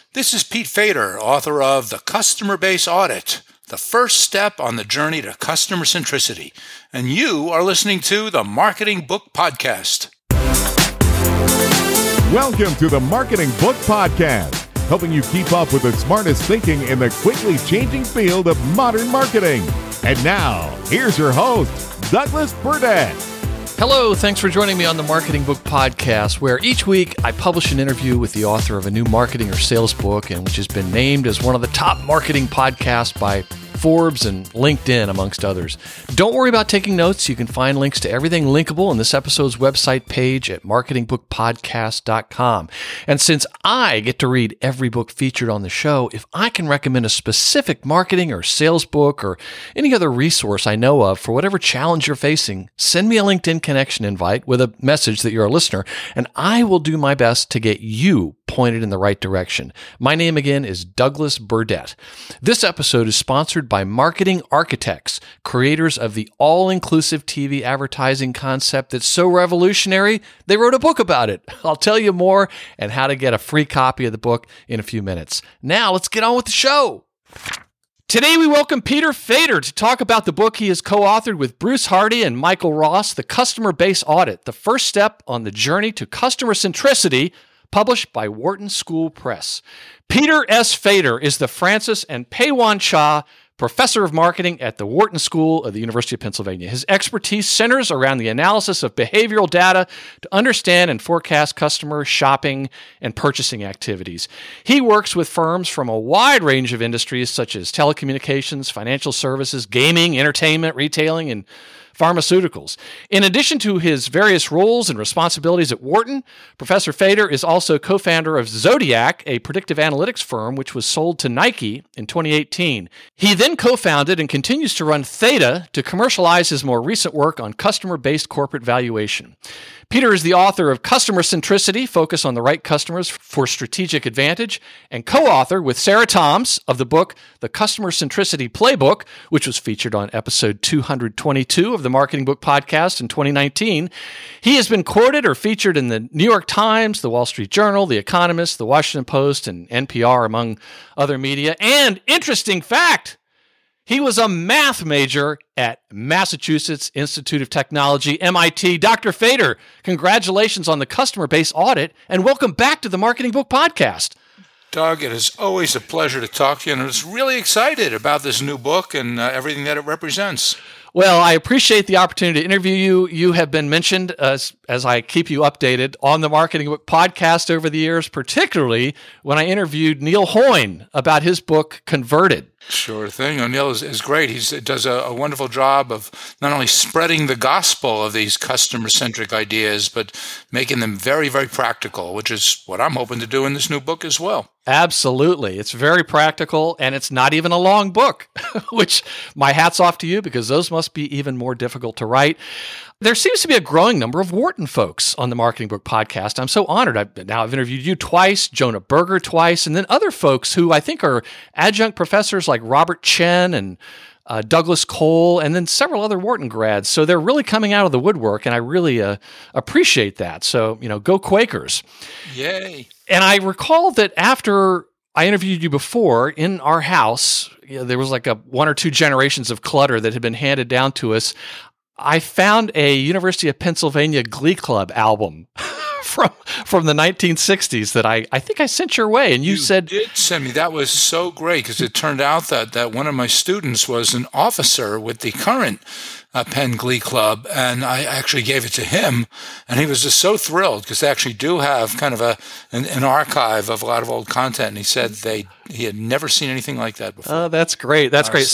This is Pete Fader, author of The Customer Base Audit, the first step on the journey to customer centricity. And you are listening to the Marketing Book Podcast. Welcome to the Marketing Book Podcast, helping you keep up with the smartest thinking in the quickly changing field of modern marketing. And now, here's your host, Douglas Burdett. Hello, thanks for joining me on the Marketing Book Podcast, where each week I publish an interview with the author of a new marketing or sales book, and which has been named as one of the top marketing podcasts by Forbes and LinkedIn, amongst others. Don't worry about taking notes. You can find links to everything linkable on this episode's website page at marketingbookpodcast.com. And since I get to read every book featured on the show, if I can recommend a specific marketing or sales book or any other resource I know of for whatever challenge you're facing, send me a LinkedIn connection invite with a message that you're a listener, and I will do my best to get you pointed in the right direction. My name again is Douglas Burdett. This episode is sponsored by Marketing Architects, creators of the all-inclusive TV advertising concept that's so revolutionary, they wrote a book about it. I'll tell you more and how to get a free copy of the book in a few minutes. Now, let's get on with the show. Today, we welcome Peter Fader to talk about the book he has co-authored with Bruce Hardy and Michael Ross, The Customer Base Audit, the first step on the journey to customer centricity, published by Wharton School Press. Peter S. Fader is the Francis and Peiwan Cha Professor of Marketing at the Wharton School of the University of Pennsylvania. His expertise centers around the analysis of behavioral data to understand and forecast customer shopping and purchasing activities. He works with firms from a wide range of industries such as telecommunications, financial services, gaming, entertainment, retailing, and pharmaceuticals. In addition to his various roles and responsibilities at Wharton, Professor Fader is also co-founder of Zodiac, a predictive analytics firm which was sold to Nike in 2018. He then co-founded and continues to run Theta to commercialize his more recent work on customer-based corporate valuation. Peter is the author of Customer Centricity, Focus on the Right Customers for Strategic Advantage, and co-author with Sarah Toms of the book, The Customer Centricity Playbook, which was featured on episode 222 of the Marketing Book Podcast in 2019. He has been quoted or featured in the New York Times, the Wall Street Journal, The Economist, the Washington Post, and NPR, among other media. And interesting fact, he was a math major at Massachusetts Institute of Technology, MIT. Dr. Fader, congratulations on the Customer Base Audit, and welcome back to the Marketing Book Podcast. Doug, it is always a pleasure to talk to you, and I was really excited about this new book and everything that it represents. Well, I appreciate the opportunity to interview you. You have been mentioned as I keep you updated on the Marketing Book Podcast over the years, particularly when I interviewed Neil Hoyne about his book, Converted. Sure thing. Neil is great. He does a wonderful job of not only spreading the gospel of these customer-centric ideas, but making them very, very practical, which is what I'm hoping to do in this new book as well. Absolutely. It's very practical, and it's not even a long book, which my hat's off to you because those must be even more difficult to write. There seems to be a growing number of Wharton folks on the Marketing Book Podcast. I'm so honored. I've interviewed you twice, Jonah Berger twice, and then other folks who I think are adjunct professors like Robert Chen and Douglas Cole, and then several other Wharton grads. So they're really coming out of the woodwork, and I really appreciate that. So, go Quakers. Yay. And I recall that after I interviewed you before in our house, there was like one or two generations of clutter that had been handed down to us. I found a University of Pennsylvania Glee Club album from the 1960s that I think I sent your way, and you said did send me. That was so great because it turned out that one of my students was an officer with the current Penn Glee Club, and I actually gave it to him, and he was just so thrilled because they actually do have kind of an archive of a lot of old content, and he said he had never seen anything like that before. Oh, that's great. That's great.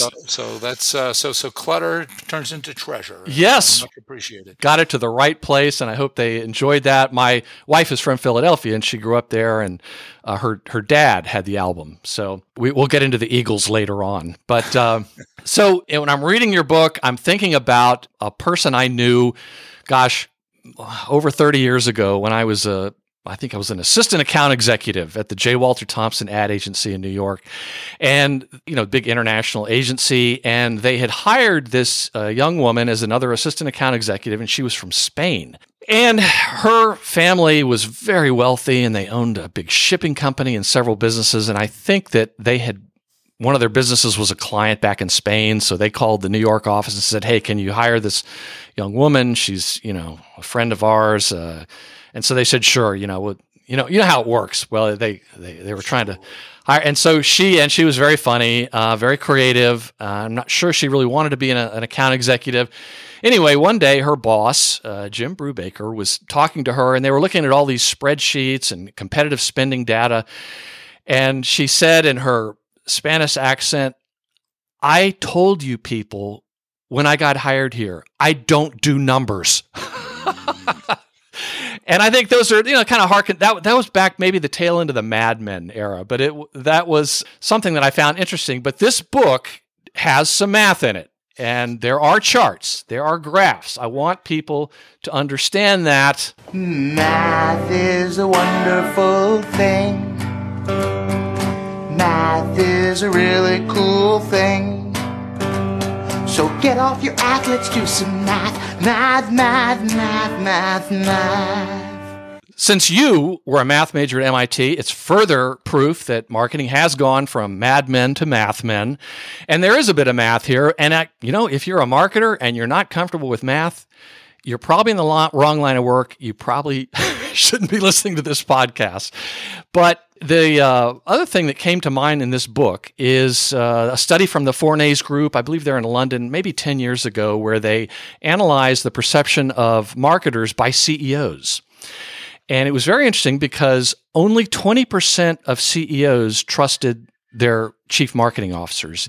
So clutter turns into treasure. Yes. Much appreciated. Got it to the right place, and I hope they enjoyed that. My wife is from Philadelphia, and she grew up there, and her dad had the album. So we'll get into the Eagles later on. But so when I'm reading your book, I'm thinking about a person I knew, over 30 years ago when I was a I think I was an assistant account executive at the J. Walter Thompson ad agency in New York, and big international agency. And they had hired this young woman as another assistant account executive, and she was from Spain. And her family was very wealthy, and they owned a big shipping company and several businesses. And I think that one of their businesses was a client back in Spain, so they called the New York office and said, "Hey, can you hire this young woman? She's a friend of ours." And so they said, "Sure." You know how it works. Well, they were trying to hire, and so she was very funny, very creative. I'm not sure she really wanted to be an account executive. Anyway, one day her boss, Jim Brubaker, was talking to her, and they were looking at all these spreadsheets and competitive spending data. And she said in her Spanish accent, "I told you people when I got hired here, I don't do numbers." And I think those are, kind of harken. That was back maybe the tail end of the Mad Men era, but that was something that I found interesting. But this book has some math in it, and there are charts, there are graphs. I want people to understand that math is a wonderful thing. Math is a really cool thing. So get off your act, let's do some math. Math, math, math, math, math. Since you were a math major at MIT, it's further proof that marketing has gone from mad men to math men. And there is a bit of math here. And, if you're a marketer and you're not comfortable with math, you're probably in the wrong line of work. You probably shouldn't be listening to this podcast. But the other thing that came to mind in this book is a study from the Fornays Group. I believe they're in London, maybe 10 years ago, where they analyzed the perception of marketers by CEOs. And it was very interesting because only 20% of CEOs trusted their chief marketing officers.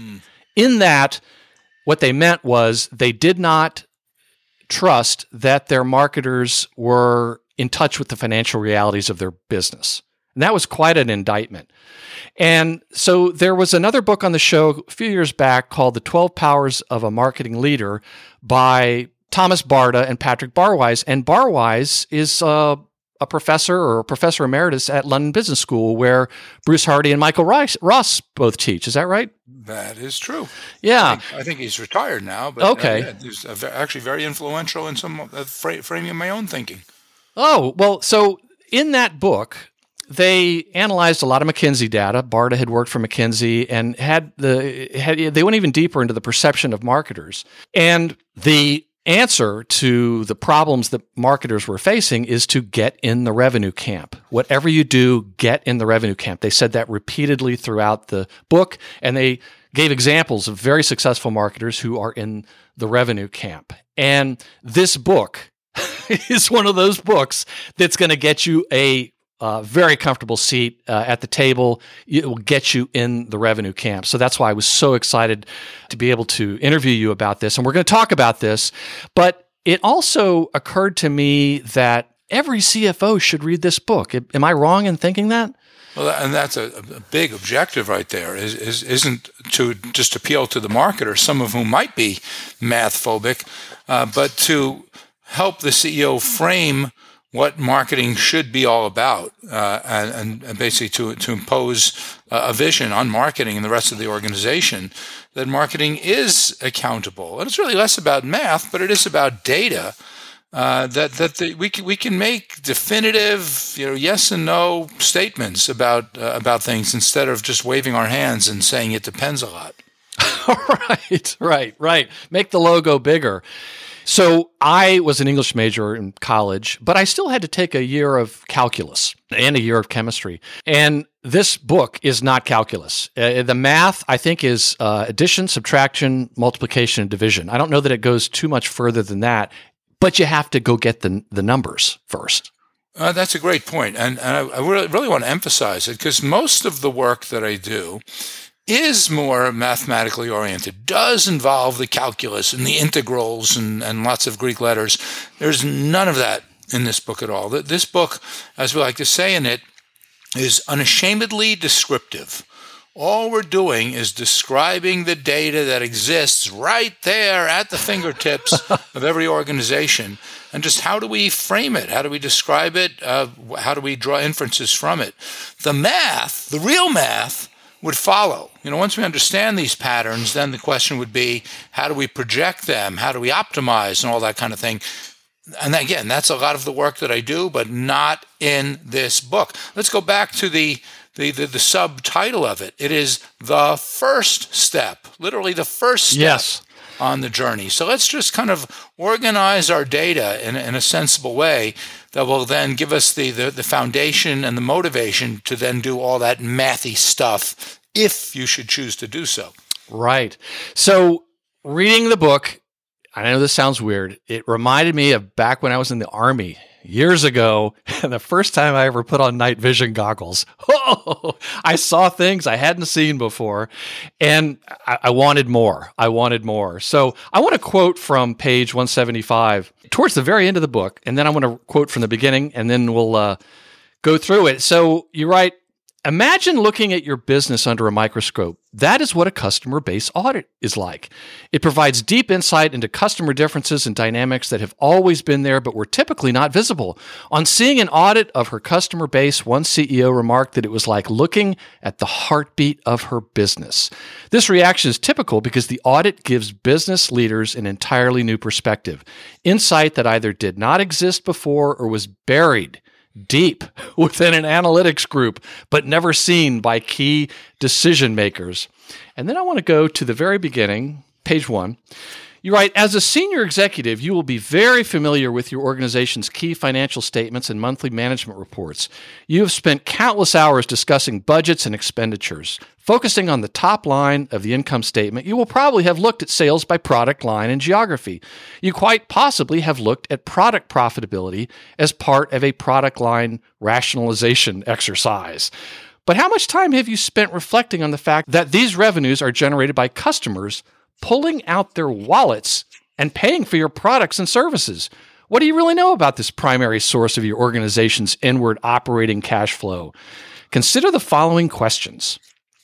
In that, what they meant was they did not trust that their marketers were in touch with the financial realities of their business. And that was quite an indictment. And so there was another book on the show a few years back called The 12 Powers of a Marketing Leader by Thomas Barta and Patrick Barwise. And Barwise is a professor or a professor emeritus at London Business School, where Bruce Hardy and Michael Ross both teach. Is that right? That is true. Yeah. I think he's retired now, but okay. He's actually very influential in some framing my own thinking. Oh, well, so in that book, they analyzed a lot of McKinsey data. Barta had worked for McKinsey and they went even deeper into the perception of marketers. And the answer to the problems that marketers were facing is to get in the revenue camp. Whatever you do, get in the revenue camp. They said that repeatedly throughout the book, and they gave examples of very successful marketers who are in the revenue camp. And this book is one of those books that's going to get you a very comfortable seat at the table. It will get you in the revenue camp. So that's why I was so excited to be able to interview you about this. And we're going to talk about this. But it also occurred to me that every CFO should read this book. Am I wrong in thinking that? Well, and that's a big objective right there, isn't to just appeal to the marketer, some of whom might be math phobic, but to help the CEO frame what marketing should be all about, and basically to impose a vision on marketing and the rest of the organization that marketing is accountable. And it's really less about math, but it is about data. We can make definitive, yes and no statements about things instead of just waving our hands and saying it depends a lot. Right. Make the logo bigger. So I was an English major in college, but I still had to take a year of calculus and a year of chemistry. And this book is not calculus. The math, I think, is addition, subtraction, multiplication, and division. I don't know that it goes too much further than that, but you have to go get the numbers first. That's a great point. And I really want to emphasize it because most of the work that I do is more mathematically oriented, does involve the calculus and the integrals and lots of Greek letters. There's none of that in this book at all. This book, as we like to say in it, is unashamedly descriptive. All we're doing is describing the data that exists right there at the fingertips of every organization. And just how do we frame it? How do we describe it? How do we draw inferences from it? The math, the real math, would follow. Once we understand these patterns, then the question would be, how do we project them? How do we optimize and all that kind of thing? And again, that's a lot of the work that I do, but not in this book. Let's go back to the subtitle of it. It is the first step, literally the first step on the journey. So let's just kind of organize our data in a sensible way that will then give us the foundation and the motivation to then do all that mathy stuff if you should choose to do so. Right. So reading the book, I know this sounds weird. It reminded me of back when I was in the Army years ago, and the first time I ever put on night vision goggles. Oh, I saw things I hadn't seen before, and I wanted more. So I want to quote from page 175 towards the very end of the book, and then I want to quote from the beginning, and then we'll go through it. So you write, imagine looking at your business under a microscope. That is what a customer base audit is like. It provides deep insight into customer differences and dynamics that have always been there but were typically not visible. On seeing an audit of her customer base, one CEO remarked that it was like looking at the heartbeat of her business. This reaction is typical because the audit gives business leaders an entirely new perspective, insight that either did not exist before or was buried deep within an analytics group, but never seen by key decision makers. And then I want to go to the very beginning, page 1. You write, as a senior executive, you will be very familiar with your organization's key financial statements and monthly management reports. You have spent countless hours discussing budgets and expenditures. Focusing on the top line of the income statement, you will probably have looked at sales by product line and geography. You quite possibly have looked at product profitability as part of a product line rationalization exercise. But how much time have you spent reflecting on the fact that these revenues are generated by customers pulling out their wallets and paying for your products and services? What do you really know about this primary source of your organization's inward operating cash flow? Consider the following questions,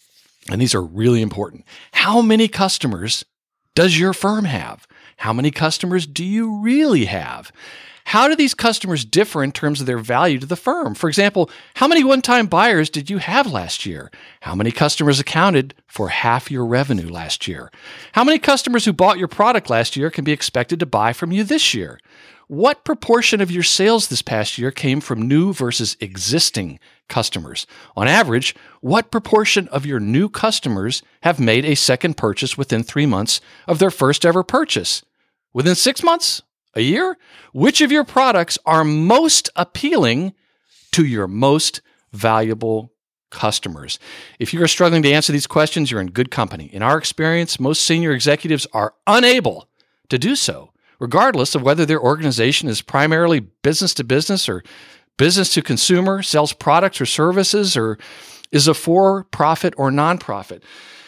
and these are really important. How many customers does your firm have? How many customers do you really have? How do these customers differ in terms of their value to the firm? For example, how many one-time buyers did you have last year? How many customers accounted for half your revenue last year? How many customers who bought your product last year can be expected to buy from you this year? What proportion of your sales this past year came from new versus existing customers? On average, what proportion of your new customers have made a second purchase within 3 months of their first ever purchase? Within 6 months? A year? Which of your products are most appealing to your most valuable customers? If you are struggling to answer these questions, you're in good company. In our experience, most senior executives are unable to do so, regardless of whether their organization is primarily business to business or business to consumer, sells products or services, or is a for-profit or nonprofit.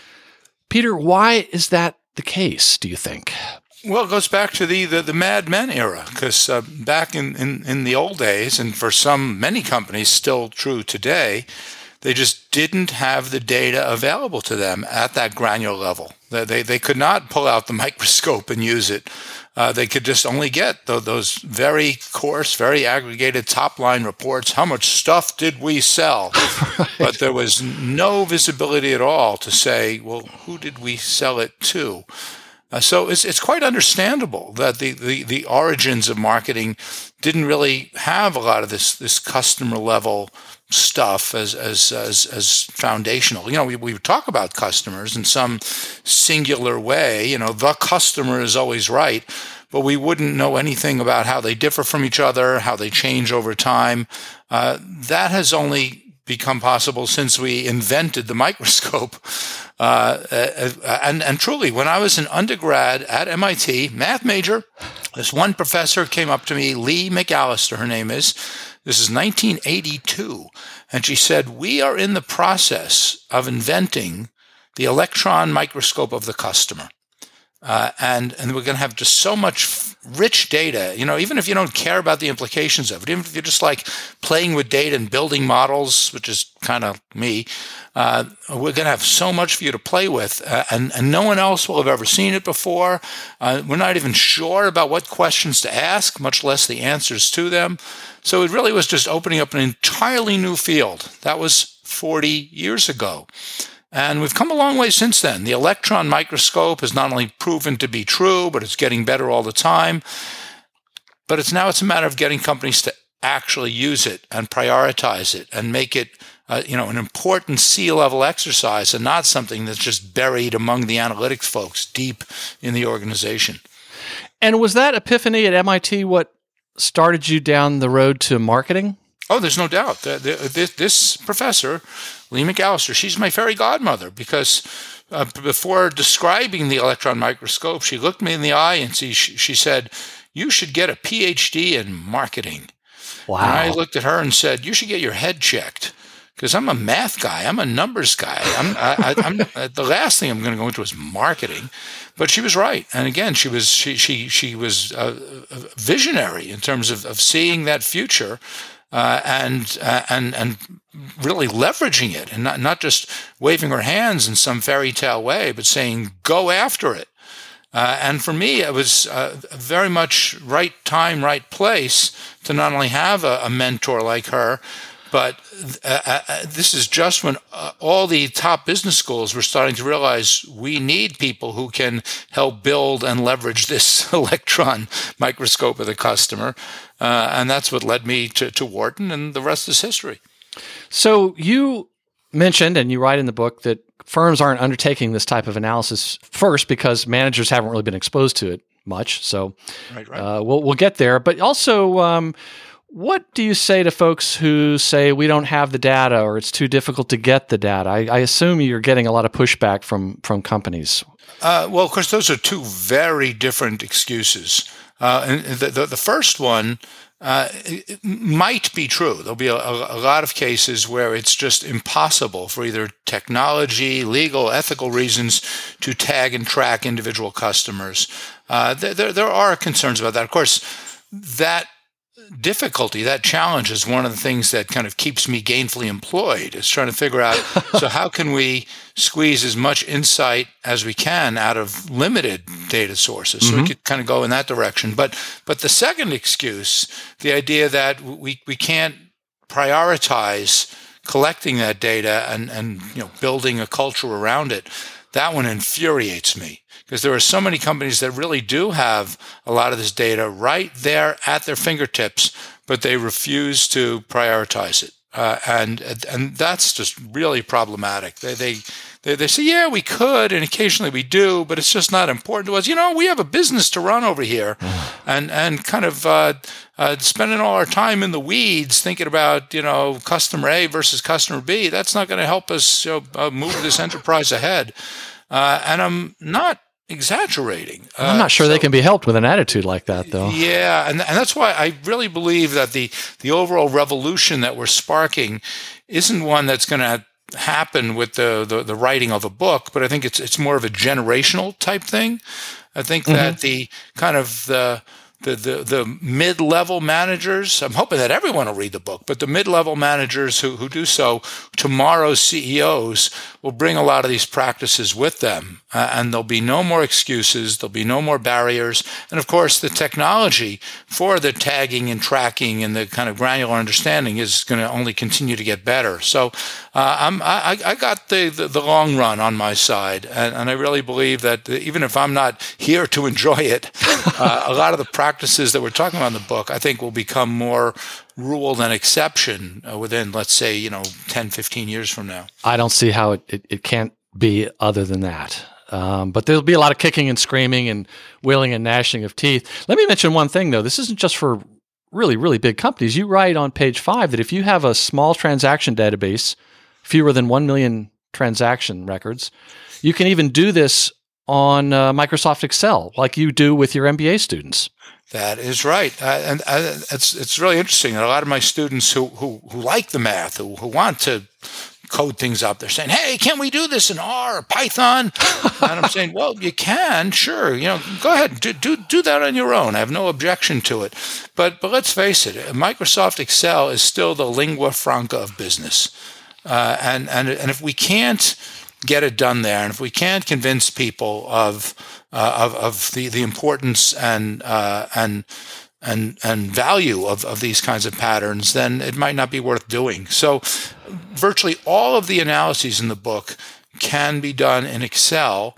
Peter, why is that the case, do you think? Well, it goes back to the Mad Men era, because back in the old days, and for many companies still true today, they just didn't have the data available to them at that granular level. They could not pull out the microscope and use it. They could just only get those very coarse, very aggregated top-line reports. How much stuff did we sell? Right. But there was no visibility at all to say, well, who did we sell it to? So it's quite understandable that the origins of marketing didn't really have a lot of this customer level stuff as foundational. We talk about customers in some singular way. The customer is always right, but we wouldn't know anything about how they differ from each other, how they change over time. That has only become possible since we invented the microscope. And truly, when I was an undergrad at MIT, math major, this one professor came up to me, Lee McAllister, her name is. This is 1982. And she said, we are in the process of inventing the electron microscope of the customer. And we're going to have just so much rich data, even if you don't care about the implications of it, even if you're just like playing with data and building models, which is kind of me, we're going to have so much for you to play with, and no one else will have ever seen it before. We're not even sure about what questions to ask, much less the answers to them. So it really was just opening up an entirely new field. That was 40 years ago. And we've come a long way since then. The electron microscope has not only proven to be true, but it's getting better all the time. But it's a matter of getting companies to actually use it and prioritize it and make it an important C-level exercise and not something that's just buried among the analytics folks deep in the organization. And was that epiphany at MIT what started you down the road to marketing? Oh, there's no doubt. This professor, Lee McAllister, she's my fairy godmother because before describing the electron microscope, she looked me in the eye and she said, "You should get a PhD in marketing." Wow. And I looked at her and said, "You should get your head checked because I'm a math guy. I'm a numbers guy. I'm the last thing I'm going to go into is marketing." But she was right. And again, she was visionary in terms of seeing that future. And really leveraging it, and not just waving her hands in some fairy tale way, but saying, "Go after it." And for me, it was very much right time, right place to not only have a mentor like her, but this is just when all the top business schools were starting to realize we need people who can help build and leverage this electron microscope of the customer. And that's what led me to Wharton, and the rest is history. So you mentioned, and you write in the book, that firms aren't undertaking this type of analysis first because managers haven't really been exposed to it much. So right. We'll get there. But also, what do you say to folks who say we don't have the data or it's too difficult to get the data? I assume you're getting a lot of pushback from companies. Well, of course, those are two very different excuses. And the first one might be true. There'll be a lot of cases where it's just impossible for either technology, legal, ethical reasons to tag and track individual customers. There are concerns about that. Of course, that difficulty, that challenge is one of the things that kind of keeps me gainfully employed, is trying to figure out, so how can we squeeze as much insight as we can out of limited data sources? So we could kind of go in that direction. But the second excuse, the idea that we can't prioritize collecting that data and building a culture around it, that one infuriates me. Because there are so many companies that really do have a lot of this data right there at their fingertips, but they refuse to prioritize it, and that's just really problematic. They say, yeah, we could, and occasionally we do, but it's just not important to us. We have a business to run over here, and kind of spending all our time in the weeds thinking about customer A versus customer B. That's not going to help us move this enterprise ahead. And I'm not exaggerating. I'm not sure they can be helped with an attitude like that, though. Yeah, and that's why I really believe that the overall revolution that we're sparking isn't one that's going to happen with the writing of a book, but I think it's more of a generational type thing. I think that the kind of the mid-level managers, I'm hoping that everyone will read the book, but the mid-level managers who do so, tomorrow's CEOs, will bring a lot of these practices with them. And there'll be no more excuses. There'll be no more barriers. And of course, the technology for the tagging and tracking and the kind of granular understanding is going to only continue to get better. So I got the long run on my side. And I really believe that even if I'm not here to enjoy it, a lot of the practices that we're talking about in the book, I think will become more rule than exception within, let's say, 10, 15 years from now. I don't see how it can't be other than that. But there'll be a lot of kicking and screaming and wailing and gnashing of teeth. Let me mention one thing, though. This isn't just for really, really big companies. You write on page 5 that if you have a small transaction database, fewer than 1 million transaction records, you can even do this on Microsoft Excel, like you do with your MBA students. That is right, and it's really interesting. A lot of my students who like the math, who want to code things up. They're saying, hey, can we do this in R or Python? And I'm saying, well, you can, sure. Go ahead, do that on your own. I have no objection to it. But let's face it, Microsoft Excel is still the lingua franca of business. And if we can't get it done there, and if we can't convince people of the importance and value of these kinds of patterns, then it might not be worth doing. So virtually all of the analyses in the book can be done in Excel.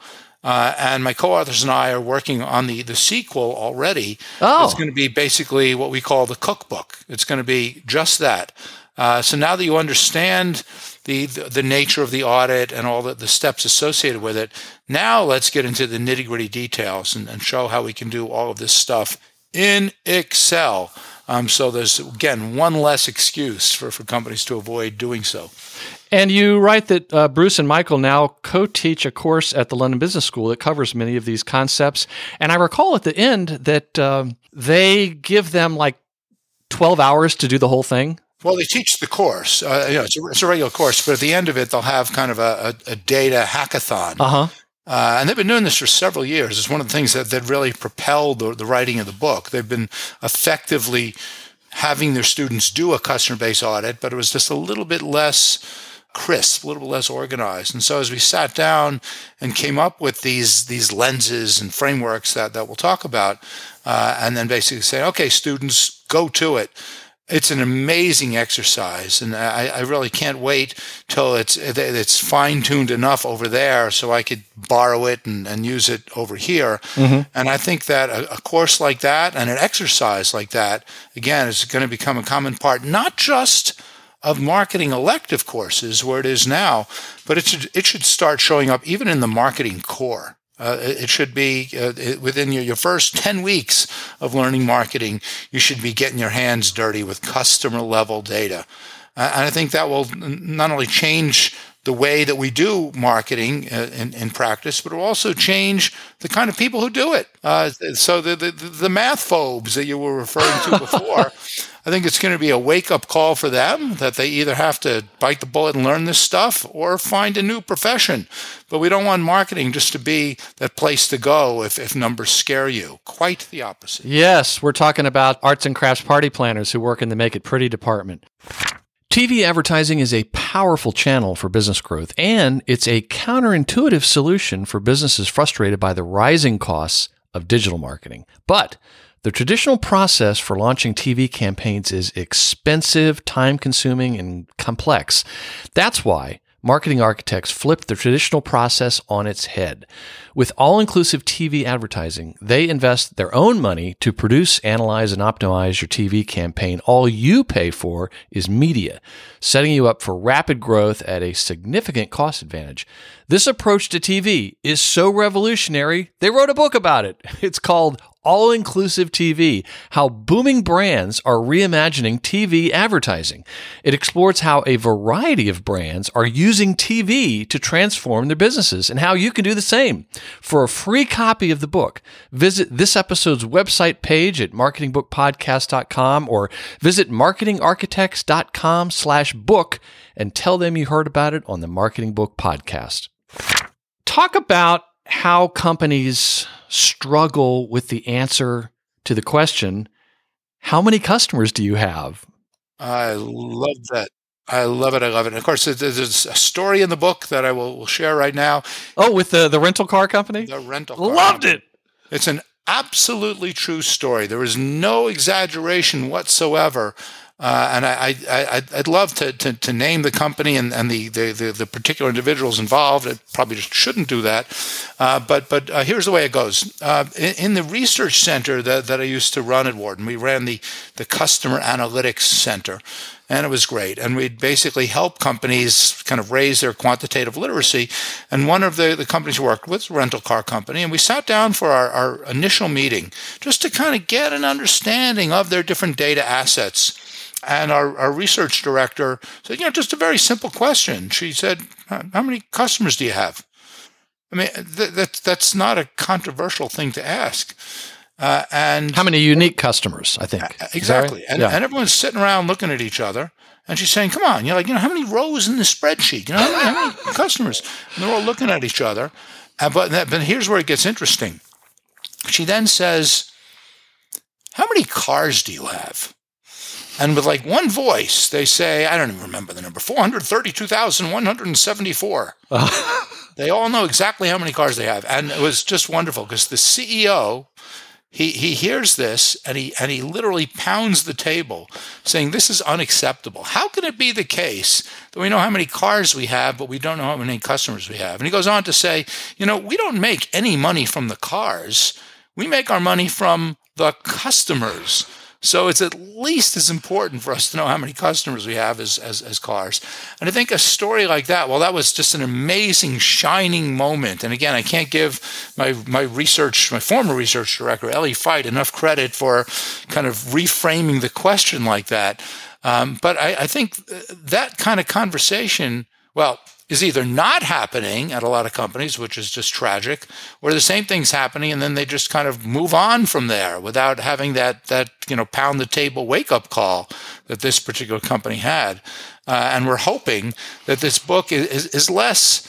And my co-authors and I are working on the sequel already. Oh. It's going to be basically what we call the cookbook. It's going to be just that. So now that you understand the nature of the audit and all the steps associated with it, now let's get into the nitty-gritty details and show how we can do all of this stuff in Excel. So there's, again, one less excuse for companies to avoid doing so. And you write that Bruce and Michael now co-teach a course at the London Business School that covers many of these concepts. And I recall at the end that they give them like 12 hours to do the whole thing. Well, they teach the course. It's a regular course, but at the end of it, they'll have kind of a data hackathon. Uh-huh. And they've been doing this for several years. It's one of the things that really propelled the writing of the book. They've been effectively having their students do a customer-based audit, but it was just a little bit less crisp, a little bit less organized. And so as we sat down and came up with these lenses and frameworks that we'll talk about, and then basically say, okay, students, go to it. It's an amazing exercise, and I really can't wait till it's fine-tuned enough over there so I could borrow it and use it over here. Mm-hmm. And I think that a course like that and an exercise like that, again, is going to become a common part, not just of marketing elective courses where it is now, but it should start showing up even in the marketing core. It should be within your first 10 weeks of learning marketing, you should be getting your hands dirty with customer level data. And I think that will not only change the way that we do marketing in practice, but it will also change the kind of people who do it. So the math phobes that you were referring to before, I think it's going to be a wake-up call for them that they either have to bite the bullet and learn this stuff or find a new profession. But we don't want marketing just to be that place to go if numbers scare you. Quite the opposite. Yes, we're talking about arts and crafts party planners who work in the Make It Pretty department. TV advertising is a powerful channel for business growth, and it's a counterintuitive solution for businesses frustrated by the rising costs of digital marketing. But the traditional process for launching TV campaigns is expensive, time-consuming, and complex. That's why marketing architects flipped the traditional process on its head. With all-inclusive TV advertising, they invest their own money to produce, analyze, and optimize your TV campaign. All you pay for is media, setting you up for rapid growth at a significant cost advantage. This approach to TV is so revolutionary, they wrote a book about it. It's called All-Inclusive TV, How Booming Brands Are Reimagining TV Advertising. It explores how a variety of brands are using TV to transform their businesses and how you can do the same. For a free copy of the book, visit this episode's website page at marketingbookpodcast.com or visit marketingarchitects.com/book and tell them you heard about it on the Marketing Book Podcast. Talk about how companies struggle with the answer to the question, how many customers do you have? I love that. I love it. And of course, there's a story in the book that I will share right now. Oh, with the rental car company? The rental car Loved company. it. It's an absolutely true story. There is no exaggeration whatsoever. And I'd love to name the company and the particular individuals involved. I probably just shouldn't do that. But here's the way it goes. In the research center that I used to run at Wharton, we ran the Customer Analytics Center. And it was great. And we'd basically help companies kind of raise their quantitative literacy. And one of the companies we worked with was a rental car company. And we sat down for our initial meeting just to kind of get an understanding of their different data assets. And our research director said, just a very simple question. She said, how many customers do you have? I mean, that's not a controversial thing to ask. And how many unique customers, I think. Exactly. Right? And everyone's sitting around looking at each other. And she's saying, come on, how many rows in the spreadsheet? How many customers? And they're all looking at each other. But here's where it gets interesting. She then says, how many cars do you have? And with like one voice, they say, I don't even remember the number, 432,174. They all know exactly how many cars they have. And it was just wonderful because the CEO, he hears this and he literally pounds the table saying, this is unacceptable. How can it be the case that we know how many cars we have, but we don't know how many customers we have? And he goes on to say, we don't make any money from the cars. We make our money from the customers. So it's at least as important for us to know how many customers we have as cars. And I think a story like that, well, that was just an amazing, shining moment. And again, I can't give my former research director, Ellie Feit, enough credit for kind of reframing the question like that. But I think that kind of conversation, well, is either not happening at a lot of companies, which is just tragic, or the same thing's happening and then they just kind of move on from there without having that pound the table wake-up call that this particular company had. And we're hoping that this book is less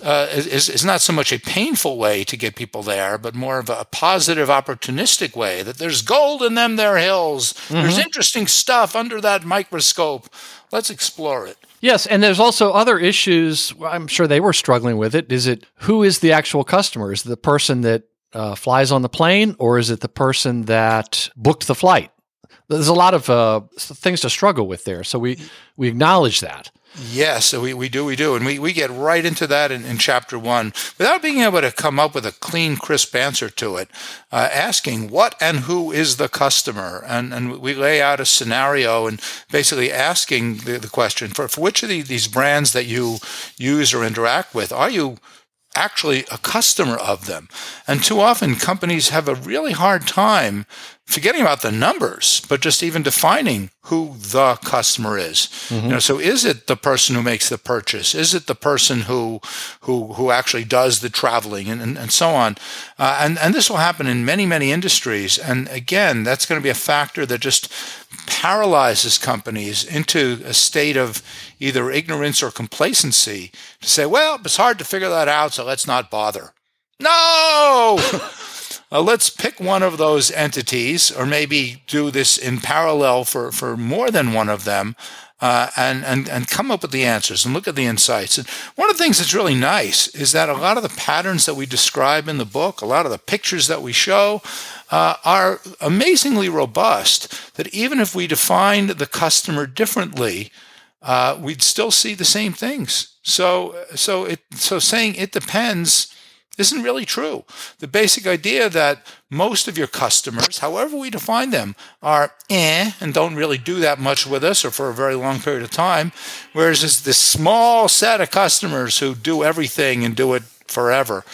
is not so much a painful way to get people there, but more of a positive, opportunistic way, that there's gold in them there hills. Mm-hmm. There's interesting stuff under that microscope. Let's explore it. Yes, and there's also other issues. I'm sure they were struggling with it. Is it who is the actual customer? Is it the person that flies on the plane, or is it the person that booked the flight? There's a lot of things to struggle with there. So we acknowledge that. Yes, we do. And we get right into that in Chapter 1 without being able to come up with a clean, crisp answer to it, asking what and who is the customer. And we lay out a scenario and basically asking the question, for which of these brands that you use or interact with, are you actually a customer of them? And too often companies have a really hard time forgetting about the numbers, but just even defining who the customer is. Mm-hmm. So is it the person who makes the purchase? Is it the person who actually does the traveling and so on? And this will happen in many, many industries. And again, that's going to be a factor that just paralyzes companies into a state of either ignorance or complacency to say, well, it's hard to figure that out, so let's not bother. No! Let's pick one of those entities, or maybe do this in parallel for more than one of them, and come up with the answers and look at the insights. And one of the things that's really nice is that a lot of the patterns that we describe in the book, a lot of the pictures that we show, are amazingly robust, that even if we defined the customer differently, we'd still see the same things. So saying it depends isn't really true. The basic idea that most of your customers, however we define them, are and don't really do that much with us or for a very long period of time, whereas there's this small set of customers who do everything and do it forever.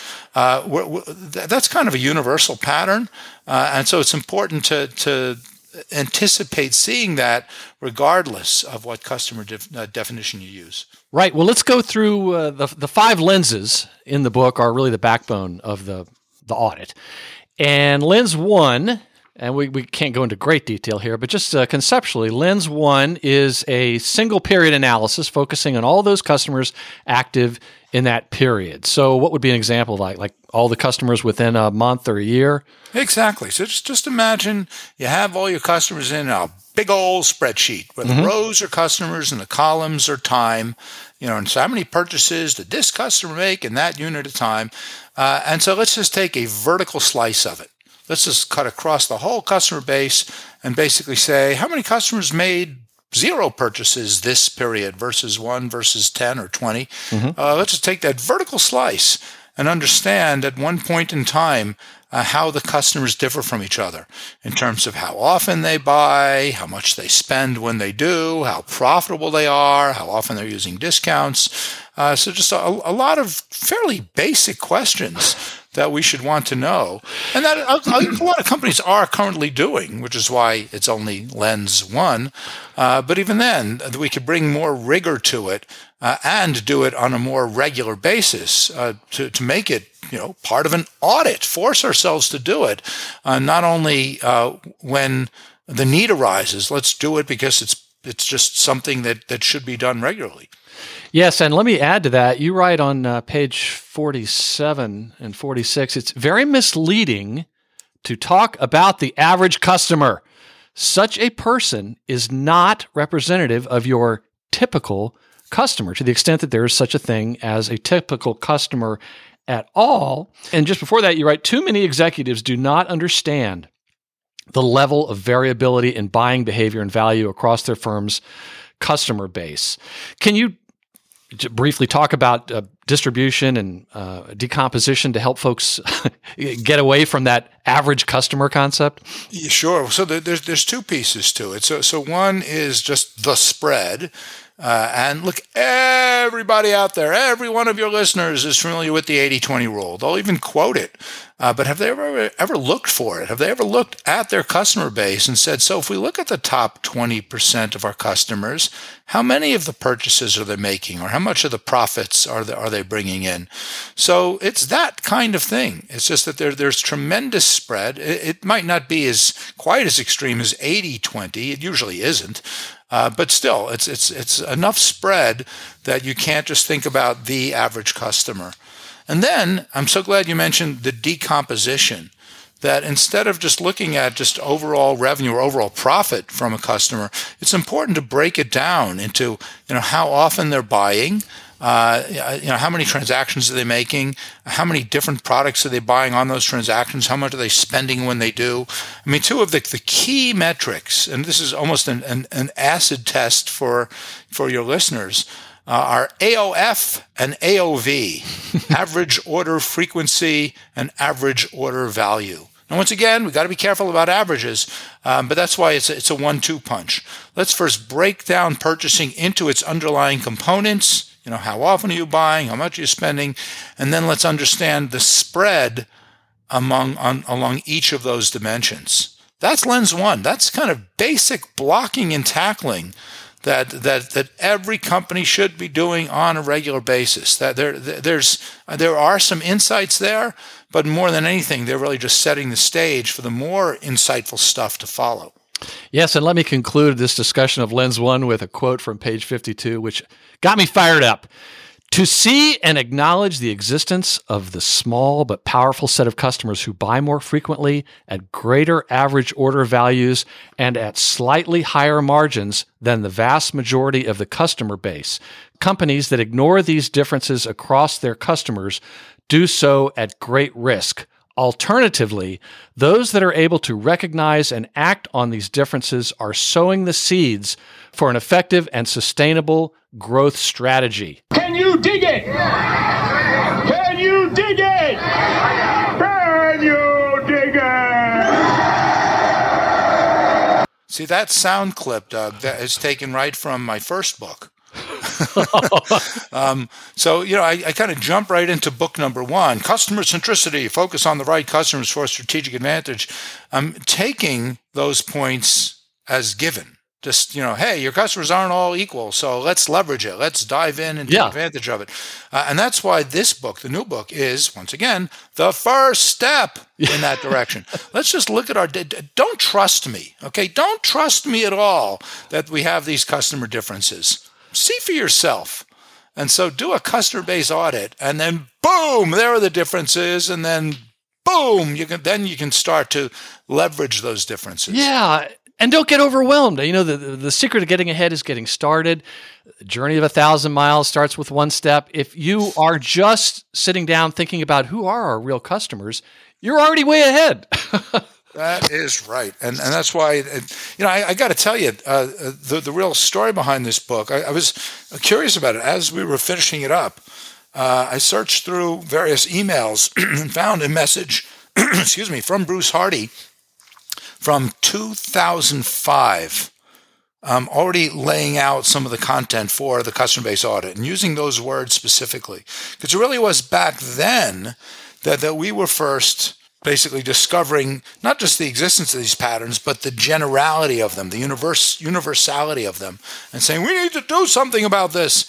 That's kind of a universal pattern, and so it's important to anticipate seeing that regardless of what customer definition you use. Right. Well, let's go through the 5 lenses in the book are really the backbone of the audit. And lens 1, and we can't go into great detail here, but just conceptually, lens 1 is a single period analysis focusing on all those customers active in that period. So what would be an example like all the customers within a month or a year? Exactly. So just imagine you have all your customers in a big old spreadsheet where the rows are customers and the columns are time, and so how many purchases did this customer make in that unit of time? And so let's just take a vertical slice of it. Let's just cut across the whole customer base and basically say how many customers made 0 purchases this period versus 1 versus 10 or 20. Let's just take that vertical slice and understand at one point in time how the customers differ from each other in terms of how often they buy, how much they spend when they do, how profitable they are, how often they're using discounts. So just a lot of fairly basic questions that we should want to know, and that a lot of companies are currently doing, which is why it's only lens 1. But even then, we could bring more rigor to it and do it on a more regular basis to make it part of an audit, force ourselves to do it, not only when the need arises. Let's do it because it's just something that should be done regularly. Yes, and let me add to that. You write on page 47 and 46, it's very misleading to talk about the average customer. Such a person is not representative of your typical customer, to the extent that there is such a thing as a typical customer at all. And just before that, you write, too many executives do not understand the level of variability in buying behavior and value across their firm's customer base. Can you briefly talk about distribution and decomposition to help folks get away from that average customer concept? Yeah, sure. So there's two pieces to it. So one is just the spread. And look, everybody out there, every one of your listeners is familiar with the 80-20 rule. They'll even quote it. But have they ever looked for it? Have they ever looked at their customer base and said, so if we look at the top 20% of our customers, how many of the purchases are they making, or how much of the profits are they bringing in? So it's that kind of thing. It's just that there's tremendous spread. It might not be quite as extreme as 80-20. It usually isn't. But still, it's enough spread that you can't just think about the average customer. And then I'm so glad you mentioned the decomposition, that instead of just looking at just overall revenue or overall profit from a customer, it's important to break it down into how often they're buying, how many transactions are they making, how many different products are they buying on those transactions, how much are they spending when they do. I mean, two of the key metrics, and this is almost an acid test for your listeners, are AOF and AOV, average order frequency and average order value. Now, once again, we've got to be careful about averages, but that's why it's a 1-2 punch. Let's first break down purchasing into its underlying components. How often are you buying? How much are you spending? And then let's understand the spread along each of those dimensions. That's lens one. That's kind of basic blocking and tackling that every company should be doing on a regular basis. That there are some insights there, but more than anything, they're really just setting the stage for the more insightful stuff to follow. Yes, and let me conclude this discussion of Lens 1 with a quote from page 52, which got me fired up. To see and acknowledge the existence of the small but powerful set of customers who buy more frequently at greater average order values and at slightly higher margins than the vast majority of the customer base. Companies that ignore these differences across their customers do so at great risk. Alternatively, those that are able to recognize and act on these differences are sowing the seeds for an effective and sustainable growth strategy. Can you dig it? Can you dig it? Can you dig it? See, that sound clip, Doug, that is taken right from my first book. So, I kind of jump right into book number 1, Customer Centricity, Focus on the Right Customers for Strategic Advantage. I'm taking those points as given. Just, hey, your customers aren't all equal, so let's leverage it. Let's dive in and take advantage of it. And that's why this book, the new book, is, once again, the first step in that direction. Let's just look at don't trust me, okay? Don't trust me at all that we have these customer differences. See for yourself. And so do a customer base audit, and then boom, there are the differences, and then boom, you can start to leverage those differences. Yeah. And don't get overwhelmed. The secret of getting ahead is getting started. The journey of 1,000 miles starts with one step. If you are just sitting down thinking about who are our real customers, you're already way ahead. That is right. And that's why, I got to tell you, the real story behind this book, I was curious about it. As we were finishing it up, I searched through various emails and found a message, from Bruce Hardy from 2005, already laying out some of the content for the customer base audit and using those words specifically. Because it really was back then that we were first basically discovering not just the existence of these patterns, but the generality of them, the universality of them, and saying, we need to do something about this.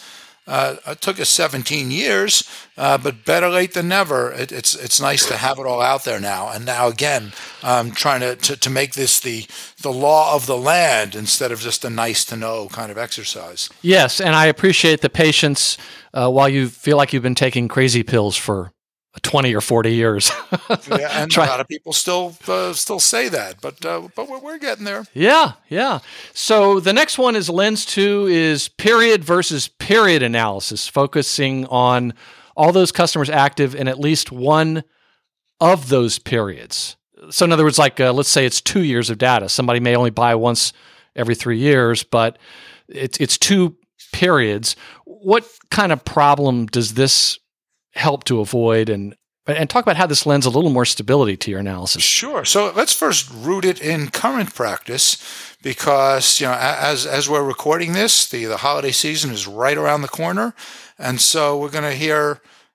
It took us 17 years, but better late than never. It's nice to have it all out there now. And now again, trying to make this the law of the land instead of just a nice to know kind of exercise. Yes, and I appreciate the patience while you feel like you've been taking crazy pills for 20 or 40 years. Yeah, and a lot of people still say that, but we're getting there. Yeah. So the next one is Lens 2 is period versus period analysis, focusing on all those customers active in at least one of those periods. So in other words, like let's say it's 2 years of data. Somebody may only buy once every 3 years, but it's 2 periods. What kind of problem does this help to avoid, and talk about how this lends a little more stability to your analysis? Sure. So let's first root it in current practice, because as we're recording this, the holiday season is right around the corner, and so we're going to hear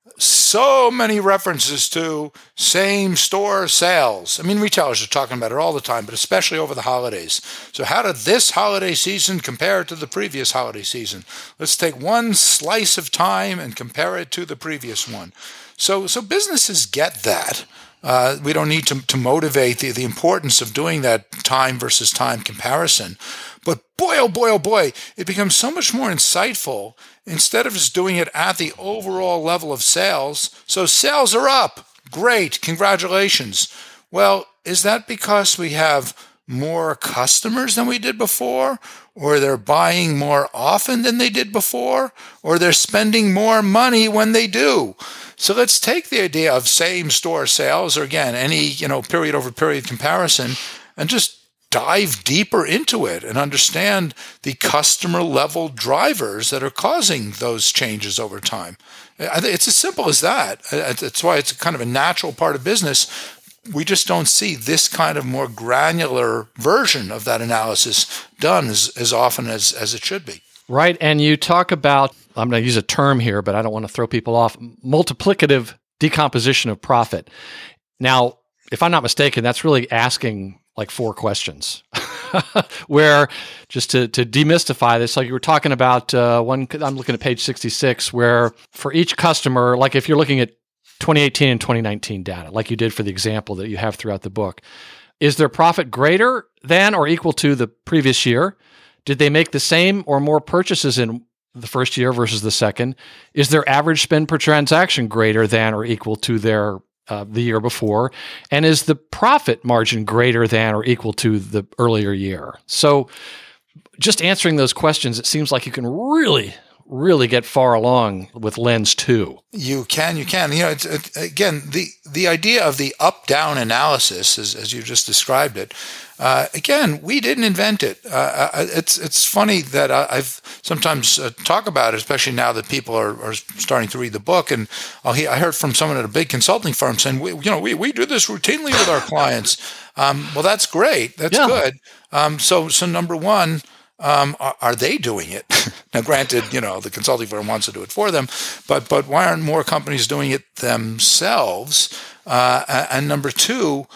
so many references to same store sales. I mean, retailers are talking about it all the time, but especially over the holidays. So how did this holiday season compare to the previous holiday season? Let's take one slice of time and compare it to the previous one. So businesses get that. We don't need to motivate the importance of doing that time versus time comparison. But boy, oh boy, it becomes so much more insightful instead of just doing it at the overall level of sales. So sales are up. Great. Congratulations. Well, is that because we have more customers than we did before? Or they're buying more often than they did before? Or they're spending more money when they do? So let's take the idea of same store sales, or again, any period over period comparison, and just dive deeper into it and understand the customer level drivers that are causing those changes over time. I think it's as simple as that. That's why it's kind of a natural part of business. We just don't see this kind of more granular version of that analysis done as often as it should be. Right. And you talk about, I'm going to use a term here, but I don't want to throw people off, multiplicative decomposition of profit. Now, if I'm not mistaken, that's really asking like 4 questions. Where, just to demystify this, like you were talking about, I'm looking at page 66, where for each customer, like if you're looking at 2018 and 2019 data, like you did for the example that you have throughout the book, is their profit greater than or equal to the previous year? Did they make the same or more purchases in the first year versus the second? Is their average spend per transaction greater than or equal to their the year before? And is the profit margin greater than or equal to the earlier year? So just answering those questions, it seems like you can really get far along with Lens 2. You can. Again, the idea of the up-down analysis, as you just described it, again, we didn't invent it. It's funny that I've sometimes talk about it, especially now that people are starting to read the book. And I heard from someone at a big consulting firm saying, we do this routinely with our clients. Well, that's great. That's good. So number one, are they doing it? Now, granted, the consulting firm wants to do it for them, but why aren't more companies doing it themselves? And number two,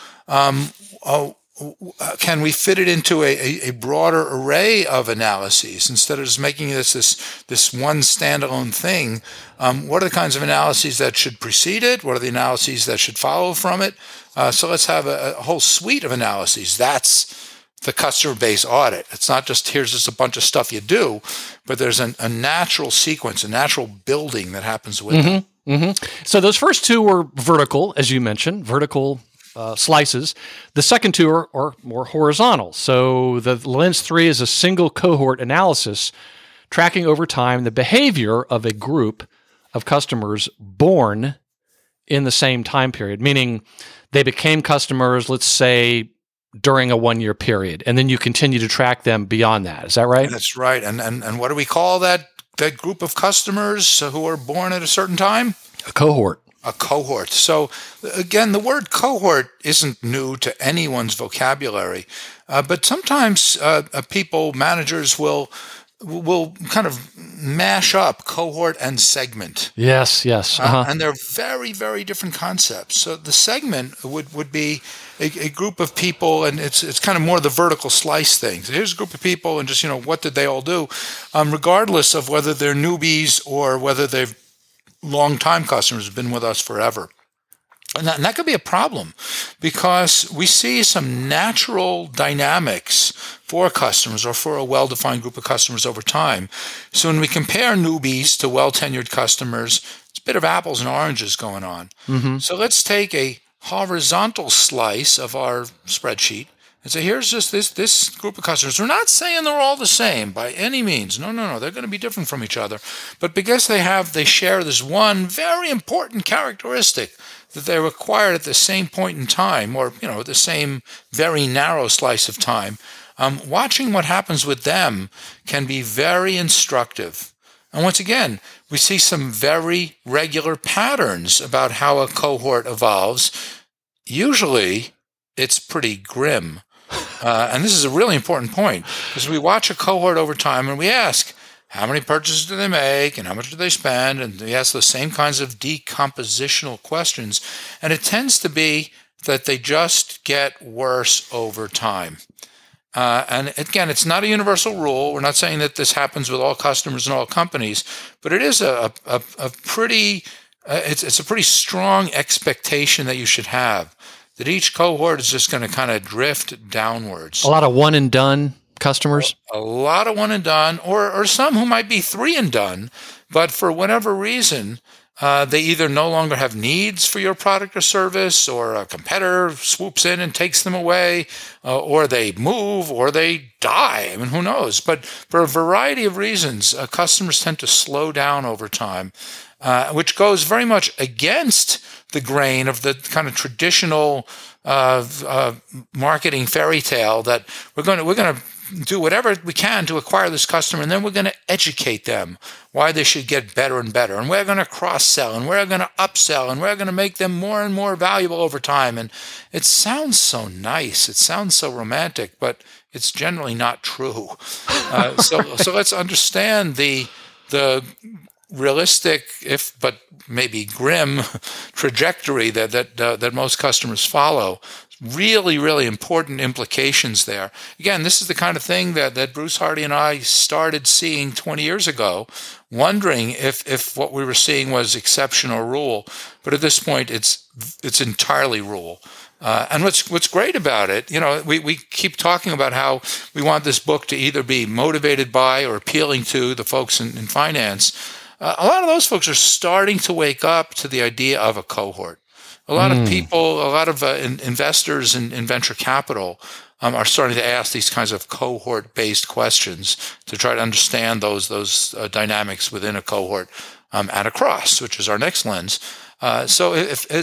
can we fit it into a broader array of analyses instead of just making this one standalone thing? What are the kinds of analyses that should precede it? What are the analyses that should follow from it? So let's have a whole suite of analyses. That's the customer base audit. It's not just here's just a bunch of stuff you do, but there's a natural sequence, a natural building that happens with it. Mm-hmm. So those first 2 were vertical, as you mentioned, vertical slices. The second 2 are more horizontal. So the Lens 3 is a single cohort analysis tracking over time the behavior of a group of customers born in the same time period, meaning they became customers, let's say, during a 1-year period, and then you continue to track them beyond that. Is that right? That's right. And what do we call that group of customers who are born at a certain time? A cohort. A cohort. So again, the word cohort isn't new to anyone's vocabulary, but sometimes managers will will kind of mash up cohort and segment. Yes. And they're very, very different concepts. So the segment would be a group of people, and it's kind of more the vertical slice thing. So here's a group of people, and just, what did they all do? Regardless of whether they're newbies or whether they've long-time customers have been with us forever. And that could be a problem because we see some natural dynamics for customers or for a well-defined group of customers over time. So when we compare newbies to well-tenured customers, it's a bit of apples and oranges going on. Mm-hmm. So let's take a horizontal slice of our spreadsheet and say, here's just this group of customers. We're not saying they're all the same by any means. No. They're going to be different from each other. But because they share this one very important characteristic that they required at the same point in time, or at the same very narrow slice of time, watching what happens with them can be very instructive. And once again, we see some very regular patterns about how a cohort evolves. Usually, it's pretty grim. And this is a really important point, because we watch a cohort over time and we ask, how many purchases do they make and how much do they spend? And we ask the same kinds of decompositional questions. And it tends to be that they just get worse over time. And again, it's not a universal rule. We're not saying that this happens with all customers and all companies, but it is a pretty strong expectation that you should have, that each cohort is just going to kind of drift downwards. A lot of one and done customers? A lot of one and done, or some who might be three and done, but for whatever reason, they either no longer have needs for your product or service, or a competitor swoops in and takes them away, or they move, or they die. I mean, who knows? But for a variety of reasons, customers tend to slow down over time, which goes very much against the grain of the kind of traditional marketing fairy tale that we're going to do whatever we can to acquire this customer, and then we're going to educate them why they should get better and better, and we're going to cross-sell, and we're going to upsell, and we're going to make them more and more valuable over time. And it sounds so nice, it sounds so romantic, but it's generally not true. So let's understand the realistic, but maybe grim trajectory that most customers follow. Really, really important implications there. Again, this is the kind of thing that Bruce Hardy and I started seeing 20 years ago, wondering if what we were seeing was exception or rule. But at this point, it's entirely rule. And what's great about it, we keep talking about how we want this book to either be motivated by or appealing to the folks in finance. A lot of those folks are starting to wake up to the idea of a cohort. A lot of people, a lot of investors in venture capital are starting to ask these kinds of cohort-based questions to try to understand those dynamics within a cohort at across, which is our next lens. So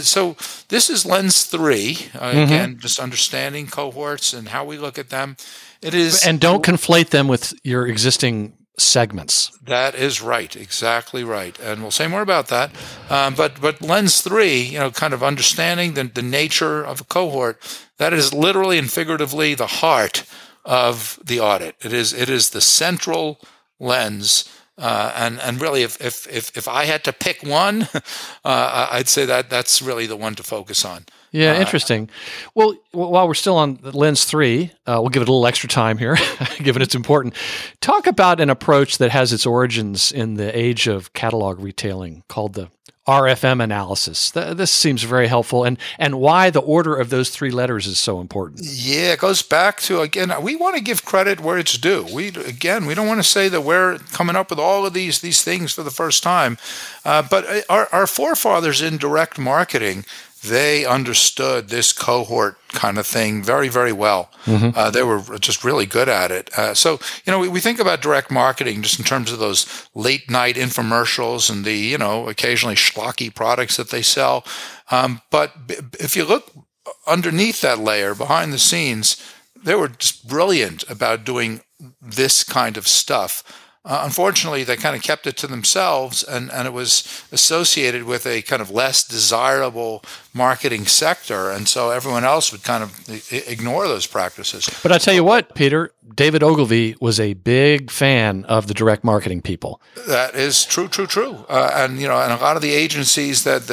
this is lens 3. Again, just understanding cohorts and how we look at them. It is, and don't conflate them with your existing segments. That is right, exactly right, and we'll say more about that. But lens 3, kind of understanding the nature of a cohort, that is literally and figuratively the heart of the audit. It is the central lens, and really, if I had to pick one, I'd say that's really the one to focus on. Yeah, interesting. Well, while we're still on lens 3, we'll give it a little extra time here, given it's important. Talk about an approach that has its origins in the age of catalog retailing called the RFM analysis. This seems very helpful, and why the order of those 3 letters is so important. Yeah, it goes back to, again, we want to give credit where it's due. We don't want to say that we're coming up with all of these things for the first time, but our forefathers in direct marketing, they understood this cohort kind of thing very, very well. Mm-hmm. They were just really good at it. So we think about direct marketing just in terms of those late night infomercials and the, occasionally schlocky products that they sell. But if you look underneath that layer, behind the scenes, they were just brilliant about doing this kind of stuff. Unfortunately, they kind of kept it to themselves, and it was associated with a kind of less desirable marketing sector, and so everyone else would kind of ignore those practices. But I tell you what, Peter, David Ogilvy was a big fan of the direct marketing people. That is true. And a lot of the agencies that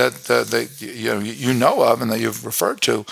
you know of and that you've referred to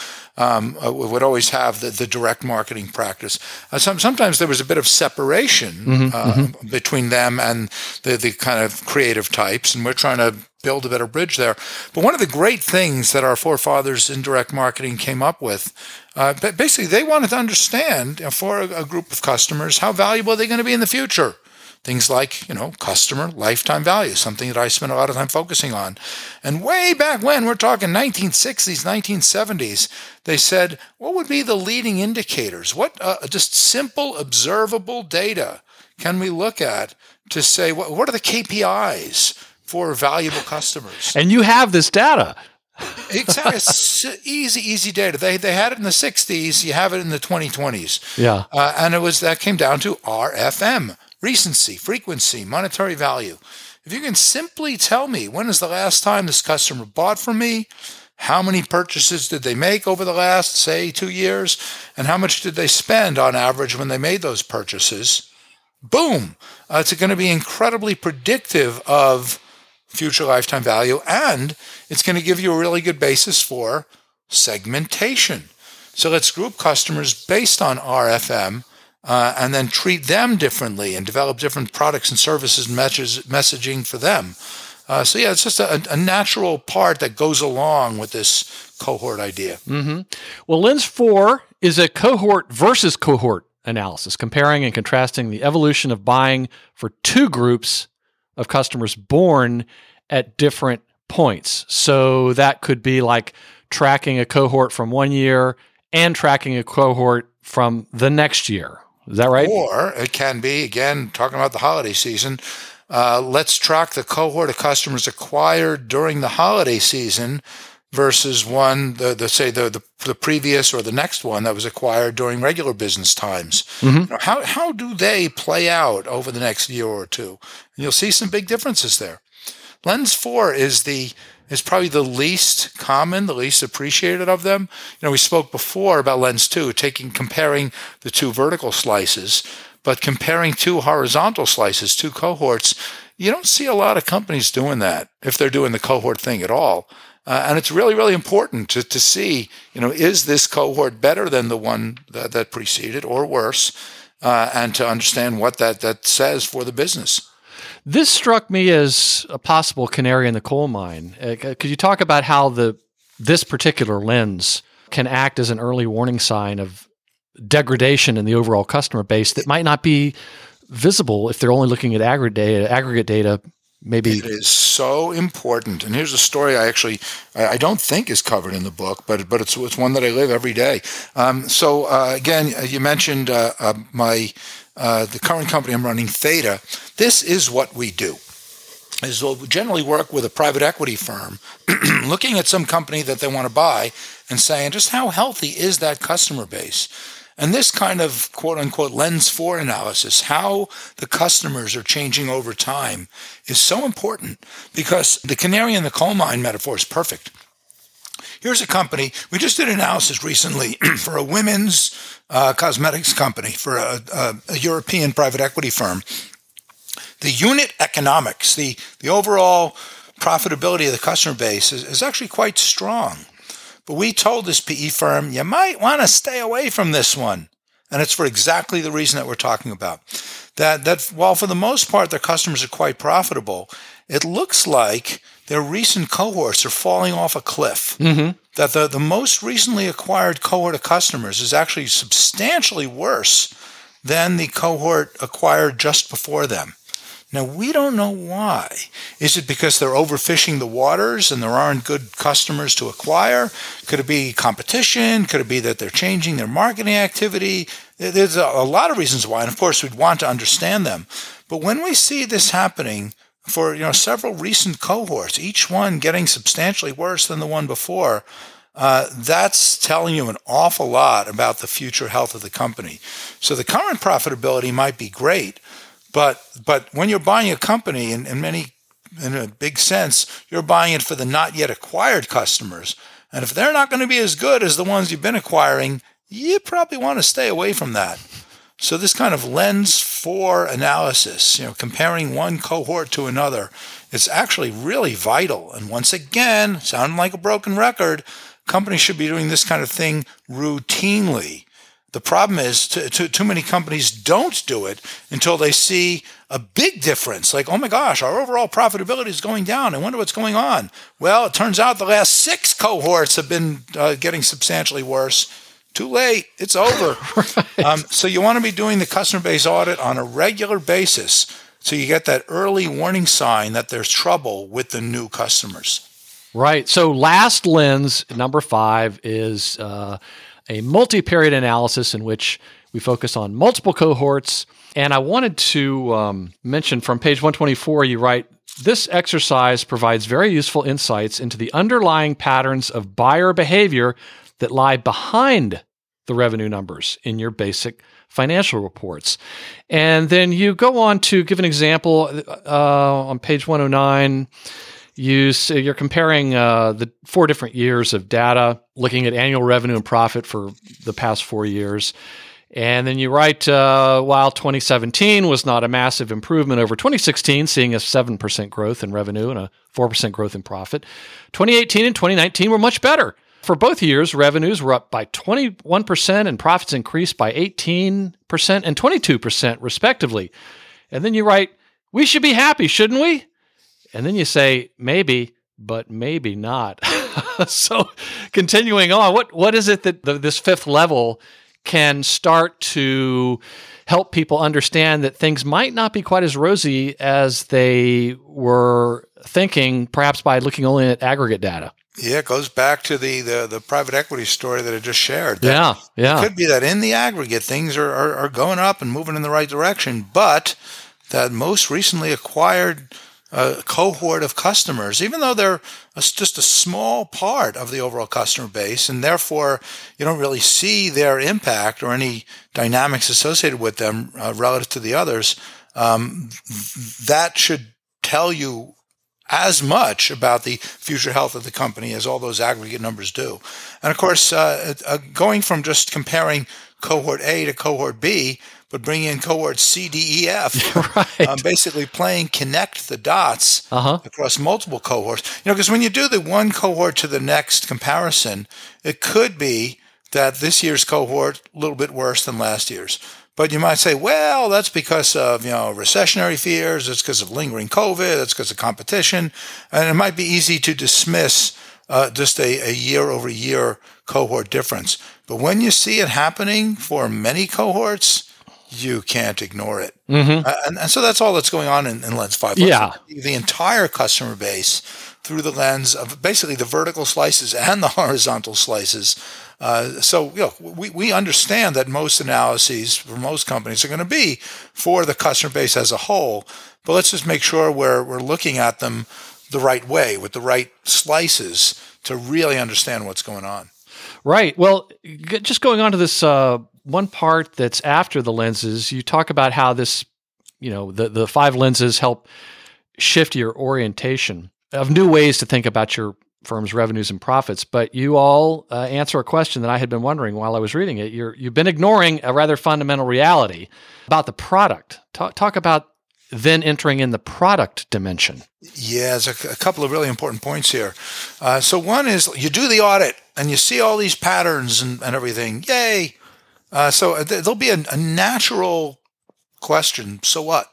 would always have the direct marketing practice. Sometimes there was a bit of separation between them and the kind of creative types, and we're trying to build a better bridge there. But one of the great things that our forefathers in direct marketing came up with, basically they wanted to understand for a group of customers how valuable they're going to be in the future. Things like, customer lifetime value, something that I spent a lot of time focusing on. And way back when, we're talking 1960s, 1970s, they said, what would be the leading indicators? What just simple observable data can we look at to say, what are the KPIs for valuable customers? And you have this data. Exactly. It's easy data. They had it in the 60s. You have it in the 2020s. Yeah. And that came down to RFM. Recency, frequency, monetary value. If you can simply tell me when is the last time this customer bought from me, how many purchases did they make over the last, say, 2 years, and how much did they spend on average when they made those purchases, boom, it's going to be incredibly predictive of future lifetime value, and it's going to give you a really good basis for segmentation. So let's group customers based on RFM, and then treat them differently and develop different products and services and messaging for them. It's just a natural part that goes along with this cohort idea. Mm-hmm. Well, Lens 4 is a cohort versus cohort analysis, comparing and contrasting the evolution of buying for two groups of customers born at different points. So that could be like tracking a cohort from 1 year and tracking a cohort from the next year. Is that right? Or it can be, again, talking about the holiday season, let's track the cohort of customers acquired during the holiday season versus one, the previous or the next one that was acquired during regular business times. Mm-hmm. How do they play out over the next year or two? And you'll see some big differences there. Lens 4 is probably the least common, the least appreciated of them. We spoke before about Lens 2, comparing the two vertical slices, but comparing two horizontal slices, two cohorts, you don't see a lot of companies doing that if they're doing the cohort thing at all. And it's really, really important to see, is this cohort better than the one that preceded or worse, and to understand what that says for the business. This struck me as a possible canary in the coal mine. Could you talk about how this particular lens can act as an early warning sign of degradation in the overall customer base that might not be visible if they're only looking at aggregate data? Maybe it is so important. And here's a story I don't think is covered in the book, but it's one that I live every day. Again, you mentioned the current company I'm running, Theta. This is what we do. We generally work with a private equity firm looking at some company that they want to buy and saying, just how healthy is that customer base? And this kind of quote-unquote Lens 4 analysis, how the customers are changing over time, is so important because the canary in the coal mine metaphor is perfect. Here's a company. We just did an analysis recently for a women's cosmetics company, for a European private equity firm. The unit economics, the overall profitability of the customer base is actually quite strong. But we told this PE firm, you might want to stay away from this one. And it's for exactly the reason that we're talking about. That while for the most part their customers are quite profitable, it looks like their recent cohorts are falling off a cliff. Mm-hmm. That the most recently acquired cohort of customers is actually substantially worse than the cohort acquired just before them. Now, we don't know why. Is it because they're overfishing the waters and there aren't good customers to acquire? Could it be competition? Could it be that they're changing their marketing activity? There's a lot of reasons why, and of course, we'd want to understand them. But when we see this happening for several recent cohorts, each one getting substantially worse than the one before, that's telling you an awful lot about the future health of the company. So the current profitability might be great, but when you're buying a company, in a big sense, you're buying it for the not yet acquired customers. And if they're not going to be as good as the ones you've been acquiring, you probably want to stay away from that. So this kind of lens 4 analysis, comparing one cohort to another, is actually really vital. And once again, sounding like a broken record, companies should be doing this kind of thing routinely. The problem is too many companies don't do it until they see a big difference. Like, oh my gosh, our overall profitability is going down. I wonder what's going on. Well, it turns out the last 6 cohorts have been getting substantially worse. Too late. It's over. Right. So you want to be doing the customer base audit on a regular basis so you get that early warning sign that there's trouble with the new customers. Right. So last lens, number 5, is a multi-period analysis in which we focus on multiple cohorts. And I wanted to mention from page 124, you write, this exercise provides very useful insights into the underlying patterns of buyer behavior that lie behind the revenue numbers in your basic financial reports. And then you go on to give an example on page 109. You're comparing the 4 different years of data, looking at annual revenue and profit for the past 4 years. And then you write, while 2017 was not a massive improvement over 2016, seeing a 7% growth in revenue and a 4% growth in profit, 2018 and 2019 were much better. For both years, revenues were up by 21% and profits increased by 18% and 22%, respectively. And then you write, we should be happy, shouldn't we? And then you say, maybe, but maybe not. So continuing on, what is it that this 5th level can start to help people understand that things might not be quite as rosy as they were thinking, perhaps by looking only at aggregate data? Yeah, it goes back to the private equity story that I just shared. Yeah. It could be that in the aggregate, things are going up and moving in the right direction, but that most recently acquired cohort of customers, even though they're just a small part of the overall customer base, and therefore you don't really see their impact or any dynamics associated with them relative to the others, that should tell you as much about the future health of the company as all those aggregate numbers do. And of course, going from just comparing cohort A to cohort B, but bringing in cohorts C, D, E, F, right. Basically playing connect the dots across multiple cohorts. Because when you do the one cohort to the next comparison, it could be that this year's cohort a little bit worse than last year's. But you might say, well, that's because of recessionary fears. It's because of lingering COVID. It's because of competition, and it might be easy to dismiss just a year-over-year cohort difference. But when you see it happening for many cohorts, you can't ignore it. Mm-hmm. And so that's all that's going on in Lens 5. Yeah. The entire customer base through the lens of basically the vertical slices and the horizontal slices. So we understand that most analyses for most companies are going to be for the customer base as a whole, but let's just make sure we're looking at them the right way with the right slices to really understand what's going on. Right. Well, just going on to this one part that's after the lenses, you talk about how this, the 5 lenses help shift your orientation of new ways to think about your firm's revenues and profits. But you all answer a question that I had been wondering while I was reading it. You've been ignoring a rather fundamental reality about the product. Talk about then entering in the product dimension. Yeah, there's a couple of really important points here. So one is you do the audit and you see all these patterns and everything. Yay! So there'll be a natural question. So what?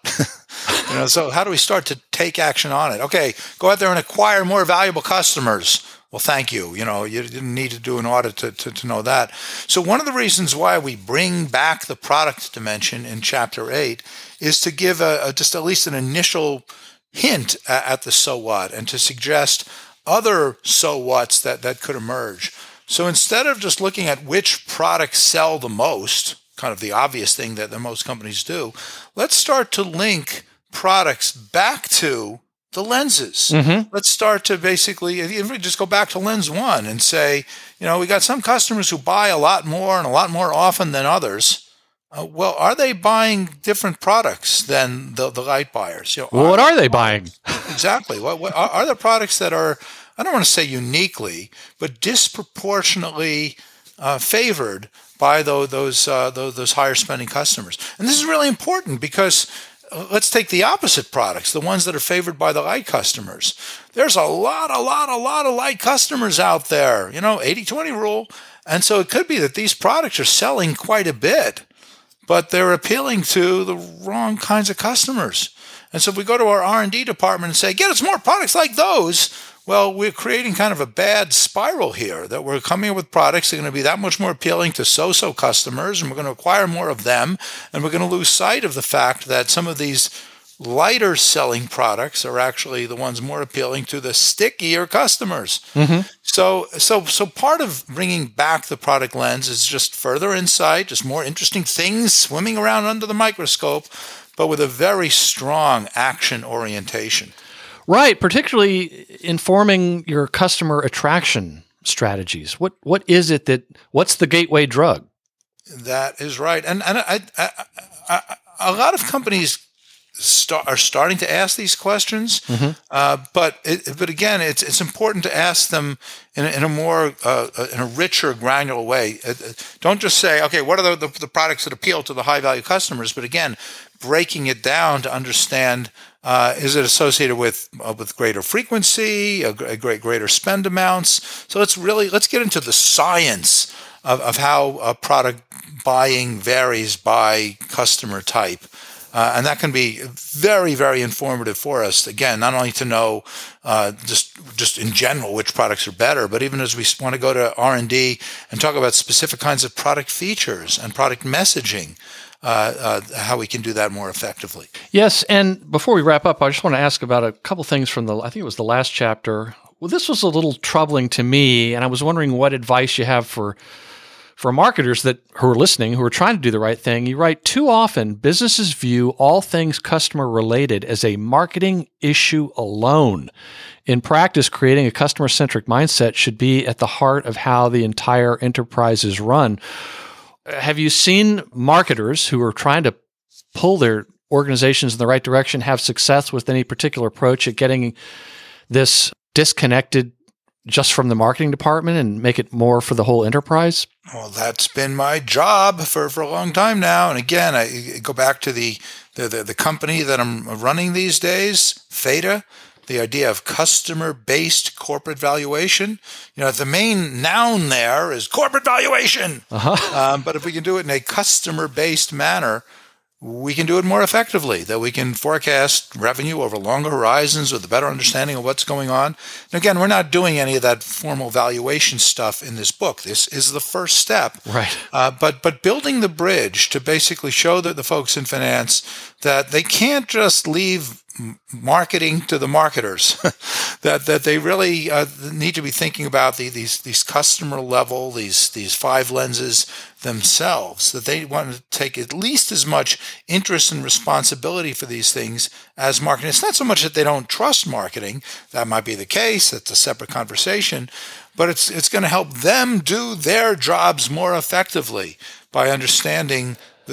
So how do we start to take action on it? Okay, go out there and acquire more valuable customers. Well, thank you. You didn't need to do an audit to know that. So one of the reasons why we bring back the product dimension in Chapter 8 is to give just at least an initial hint at the so what and to suggest other so whats that could emerge. So instead of just looking at which products sell the most, kind of the obvious thing that most companies do, let's start to link products back to the lenses. Mm-hmm. Let's start to basically, if we just go back to lens 1 and say, we got some customers who buy a lot more and a lot more often than others. Well, are they buying different products than the light buyers? What are they buying? Exactly. What are there products that are, I don't want to say uniquely, but disproportionately favored by those higher spending customers. And this is really important because let's take the opposite products, the ones that are favored by the light customers. There's a lot of light customers out there, 80-20 rule. And so it could be that these products are selling quite a bit, but they're appealing to the wrong kinds of customers. And so if we go to our R&D department and say, get us more products like those, well, we're creating kind of a bad spiral here, that we're coming up with products that are going to be that much more appealing to so-so customers, and we're going to acquire more of them, and we're going to lose sight of the fact that some of these lighter selling products are actually the ones more appealing to the stickier customers. Mm-hmm. So part of bringing back the product lens is just further insight, just more interesting things swimming around under the microscope, but with a very strong action orientation. Right, particularly informing your customer attraction strategies. What is it what's the gateway drug? That is right. And a lot of companies are starting to ask these questions, mm-hmm. But again, it's important to ask them in a more in a richer, granular way. Don't just say, okay, what are the products that appeal to the high value customers? But again, breaking it down to understand, is it associated with greater frequency, greater spend amounts? So let's get into the science of how product buying varies by customer type. And that can be very, very informative for us. Again, not only to know just in general which products are better, but even as we want to go to R&D and talk about specific kinds of product features and product messaging, how we can do that more effectively. Yes, and before we wrap up, I just want to ask about a couple things from I think it was the last chapter. Well, this was a little troubling to me, and I was wondering what advice you have for marketers who are listening, who are trying to do the right thing. You write, too often, businesses view all things customer-related as a marketing issue alone. In practice, creating a customer-centric mindset should be at the heart of how the entire enterprise is run. Have you seen marketers who are trying to pull their organizations in the right direction have success with any particular approach at getting this disconnected just from the marketing department and make it more for the whole enterprise? Well, that's been my job for a long time now. And again, I go back to the company that I'm running these days, Theta, the idea of customer-based corporate valuation. The main noun there is corporate valuation. Uh-huh. But if we can do it in a customer-based manner, we can do it more effectively, that we can forecast revenue over longer horizons with a better understanding of what's going on. And again, we're not doing any of that formal valuation stuff in this book. This is the first step. Right. But building the bridge to basically show the folks in finance that they can't just leave marketing to the marketers, that they really need to be thinking about these customer level, these five lenses themselves, that they want to take at least as much interest and responsibility for these things as marketing. It's not so much that they don't trust marketing. That might be the case. That's a separate conversation. But it's going to help them do their jobs more effectively by understanding the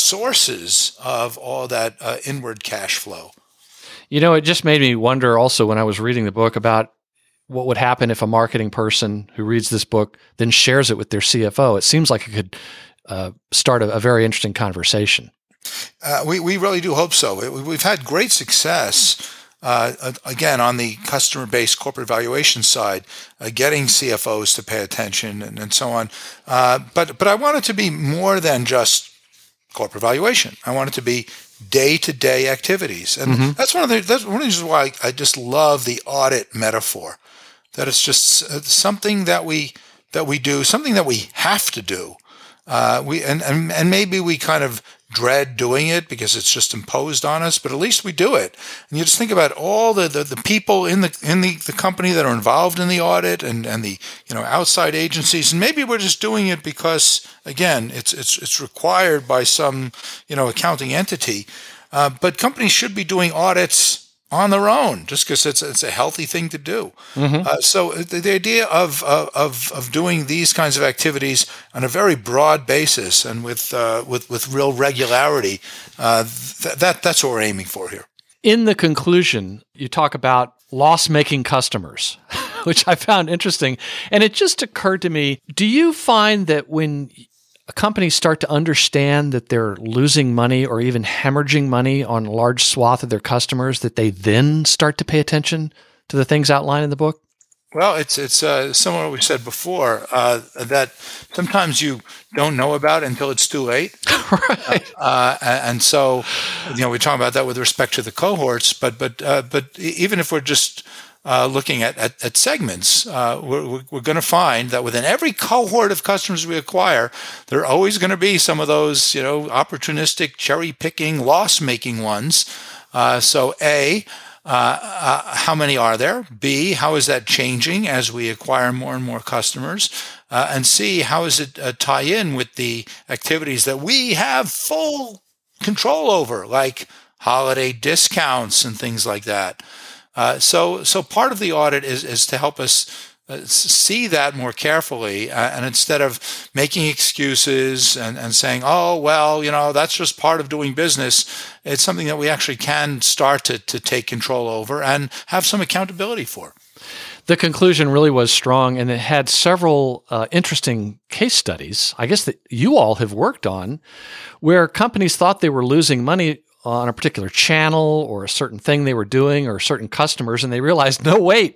sources of all that inward cash flow. It just made me wonder also when I was reading the book about what would happen if a marketing person who reads this book then shares it with their CFO. It seems like it could start a very interesting conversation. We really do hope so. We've had great success, again, on the customer-based corporate valuation side, getting CFOs to pay attention and so on. But I want it to be more than just corporate valuation. I want it to be day-to-day activities. And mm-hmm. that's one of the reasons why I just love the audit metaphor, that it's just something that we do, something that we have to do. And maybe we kind of dread doing it because it's just imposed on us, but at least we do it. And you just think about all the people in the company that are involved in the audit and the outside agencies, and maybe we're just doing it because again it's required by some accounting entity. But companies should be doing audits on their own, just because it's a healthy thing to do. Mm-hmm. So the idea of doing these kinds of activities on a very broad basis and with real regularity, that's what we're aiming for here. In the conclusion, you talk about loss-making customers. which I found interesting. And it just occurred to me, do you find that when companies start to understand that they're losing money or even hemorrhaging money on a large swath of their customers, that they then start to pay attention to the things outlined in the book? Well, it's similar to what we said before, that sometimes you don't know about it until it's too late. Right. And so, we talk about that with respect to the cohorts, but even if we're just looking at segments, we're going to find that within every cohort of customers we acquire, there are always going to be some of those, opportunistic, cherry-picking, loss-making ones. So A, how many are there? B, how is that changing as we acquire more and more customers? And C, how does it tie in with the activities that we have full control over, like holiday discounts and things like that? So part of the audit is to help us see that more carefully, and instead of making excuses and saying, oh, well, that's just part of doing business, it's something that we actually can start to take control over and have some accountability for. The conclusion really was strong, and it had several interesting case studies, I guess, that you all have worked on, where companies thought they were losing money on a particular channel or a certain thing they were doing or certain customers, and they realized, no, wait,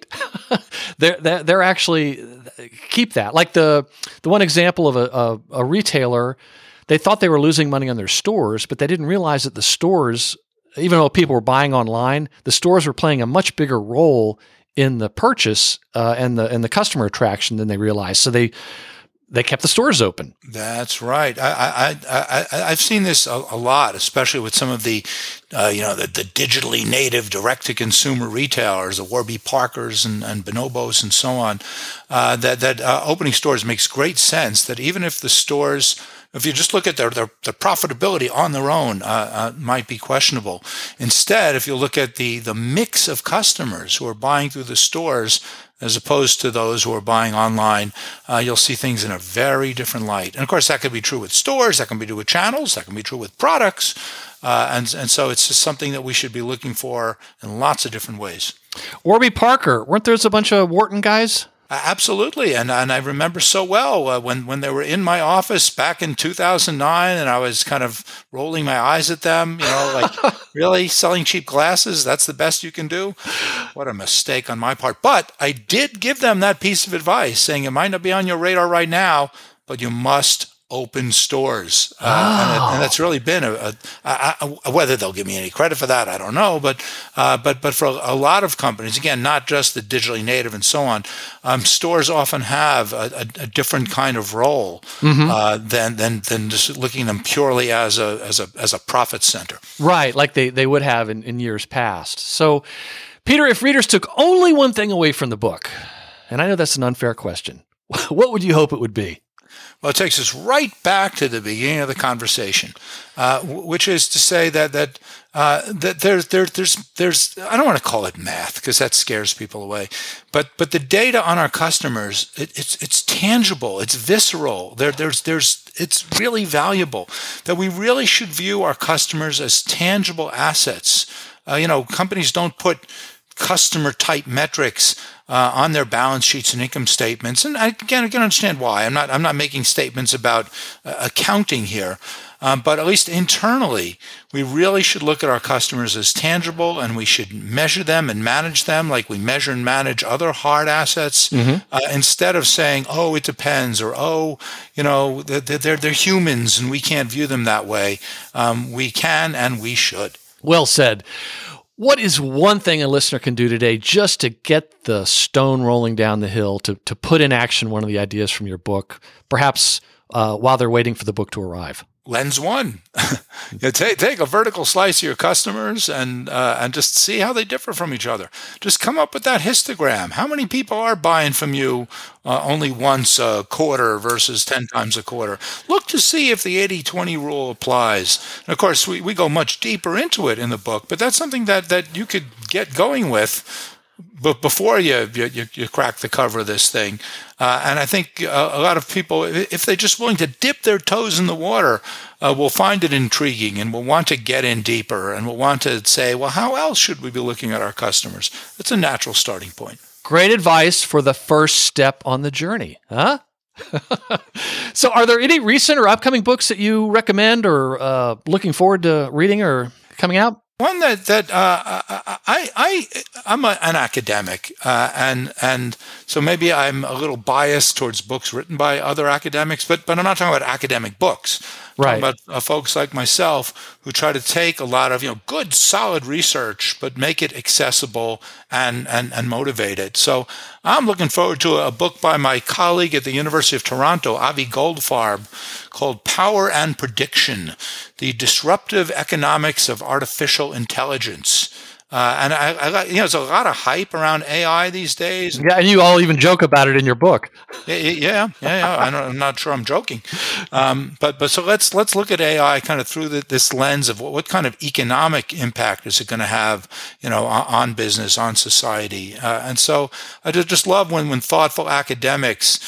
they're actually keep that. Like the one example of a retailer, they thought they were losing money on their stores, but they didn't realize that the stores, even though people were buying online, the stores were playing a much bigger role in the purchase and the customer attraction than they realized. So they kept the stores open. That's right. I've seen this a lot, especially with some of the digitally native direct-to-consumer retailers, the Warby Parkers and Bonobos and so on. That opening stores makes great sense. That even if the stores, if you just look at their profitability on their own, might be questionable. Instead, if you look at the mix of customers who are buying through the stores, as opposed to those who are buying online, you'll see things in a very different light. And of course, that can be true with stores, that can be true with channels, that can be true with products. And so it's just something that we should be looking for in lots of different ways. Warby Parker, weren't there a bunch of Wharton guys? Absolutely, and I remember so well when they were in my office back in 2009, and I was kind of rolling my eyes at them, like, really, selling cheap glasses, that's the best you can do? What a mistake on my part. But I did give them that piece of advice, saying it might not be on your radar right now, but you must open stores. And that's really been whether they'll give me any credit for that, I don't know. But for a lot of companies, again, not just the digitally native and so on, stores often have a different kind of role than just looking at them purely as a profit center. Right, like they would have in years past. So, Peter, if readers took only one thing away from the book, and I know that's an unfair question, what would you hope it would be? Well, it takes us right back to the beginning of the conversation, which is to say that there's I don't want to call it math because that scares people away, but the data on our customers, it's tangible, it's visceral. It's really valuable. That we really should view our customers as tangible assets. Companies don't put customer type metrics on their balance sheets and income statements, and I can understand why. I'm not making statements about accounting here, but at least internally, we really should look at our customers as tangible, and we should measure them and manage them like we measure and manage other hard assets, instead of saying, "Oh, it depends," or "Oh, they're humans and we can't view them that way." We can and we should. Well said. What is one thing a listener can do today just to get the stone rolling down the hill, to put in action one of the ideas from your book, perhaps while they're waiting for the book to arrive? Lens one. Take a vertical slice of your customers and just see how they differ from each other. Just come up with that histogram. How many people are buying from you only once a quarter versus 10 times a quarter? Look to see if the 80-20 rule applies. And of course, we go much deeper into it in the book, but that's something that you could get going with but before you crack the cover of this thing. And I think a lot of people, if they're just willing to dip their toes in the water, will find it intriguing and will want to get in deeper and will want to say, well, how else should we be looking at our customers? It's a natural starting point. Great advice for the first step on the journey, huh? So are there any recent or upcoming books that you recommend or looking forward to reading or coming out? One that I'm an academic, and so maybe I'm a little biased towards books written by other academics, but I'm not talking about academic books. Right. But folks like myself who try to take a lot of good, solid research, but make it accessible and motivated. So I'm looking forward to a book by my colleague at the University of Toronto, Avi Goldfarb, called Power and Prediction: The Disruptive Economics of Artificial Intelligence. And I there's a lot of hype around AI these days. Yeah, and you all even joke about it in your book. Yeah. I'm not sure I'm joking. But so let's look at AI kind of through this lens of what kind of economic impact is it going to have, on business, on society. And so I just love when thoughtful academics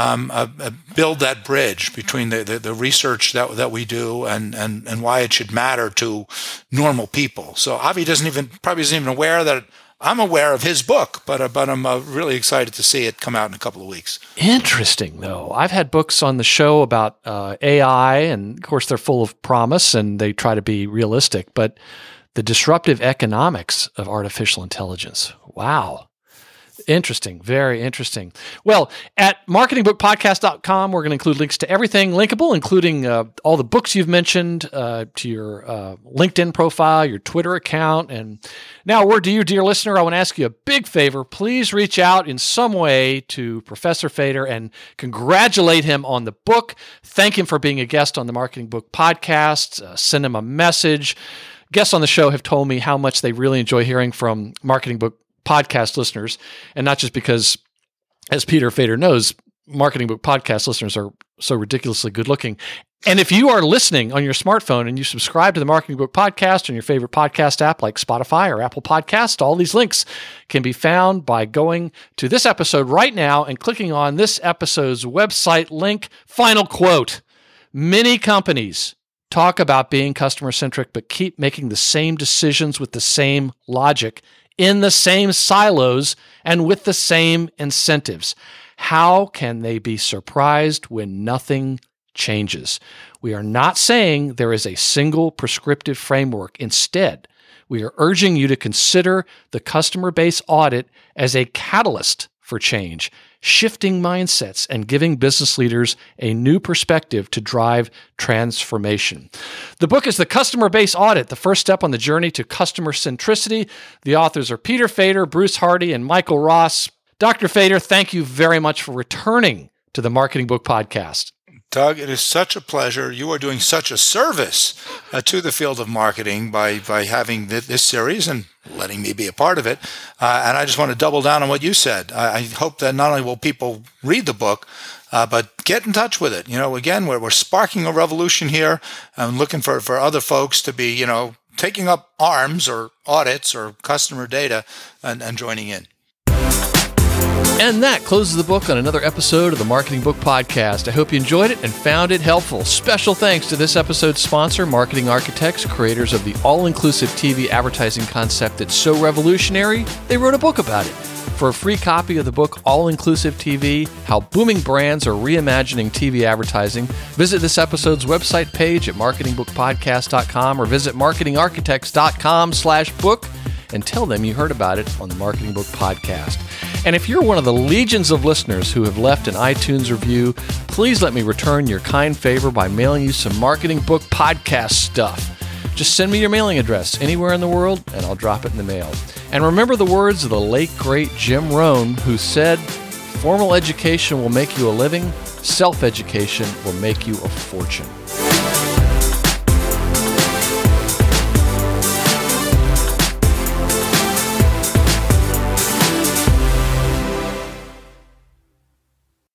build that bridge between the research that we do and why it should matter to normal people. So Avi probably isn't even aware that I'm aware of his book, but I'm really excited to see it come out in a couple of weeks. Interesting, though. I've had books on the show about AI, and of course they're full of promise and they try to be realistic, but the disruptive economics of artificial intelligence. Wow. Interesting. Very interesting. Well, at marketingbookpodcast.com, we're going to include links to everything linkable, including all the books you've mentioned, to your LinkedIn profile, your Twitter account. And now a word to you, dear listener. I want to ask you a big favor. Please reach out in some way to Professor Fader and congratulate him on the book. Thank him for being a guest on the Marketing Book Podcast. Send him a message. Guests on the show have told me how much they really enjoy hearing from Marketing Book Podcast listeners, and not just because, as Peter Fader knows, Marketing Book Podcast listeners are so ridiculously good looking. And if you are listening on your smartphone and you subscribe to the Marketing Book Podcast on your favorite podcast app like Spotify or Apple Podcasts, all these links can be found by going to this episode right now and clicking on this episode's website link. Final quote: many companies talk about being customer-centric, but keep making the same decisions with the same logic, in the same silos, and with the same incentives. How can they be surprised when nothing changes? We are not saying there is a single prescriptive framework. Instead, we are urging you to consider the customer base audit as a catalyst for change, shifting mindsets and giving business leaders a new perspective to drive transformation. The book is The Customer Base Audit, the first step on the journey to customer centricity. The authors are Peter Fader, Bruce Hardy, and Michael Ross. Dr. Fader, thank you very much for returning to the Marketing Book Podcast. Doug, it is such a pleasure. You are doing such a service to the field of marketing by having this series and letting me be a part of it. And I just want to double down on what you said. I hope that not only will people read the book, but get in touch with it. Again, we're sparking a revolution here. I'm looking for other folks to be, taking up arms or audits or customer data and joining in. And that closes the book on another episode of the Marketing Book Podcast. I hope you enjoyed it and found it helpful. Special thanks to this episode's sponsor, Marketing Architects, creators of the all-inclusive TV advertising concept that's so revolutionary, they wrote a book about it. For a free copy of the book, All-Inclusive TV, How Booming Brands Are Reimagining TV Advertising, visit this episode's website page at marketingbookpodcast.com or visit marketingarchitects.com/book and tell them you heard about it on the Marketing Book Podcast. And if you're one of the legions of listeners who have left an iTunes review, please let me return your kind favor by mailing you some Marketing Book Podcast stuff. Just send me your mailing address anywhere in the world, and I'll drop it in the mail. And remember the words of the late, great Jim Rohn, who said, "Formal education will make you a living, self-education will make you a fortune."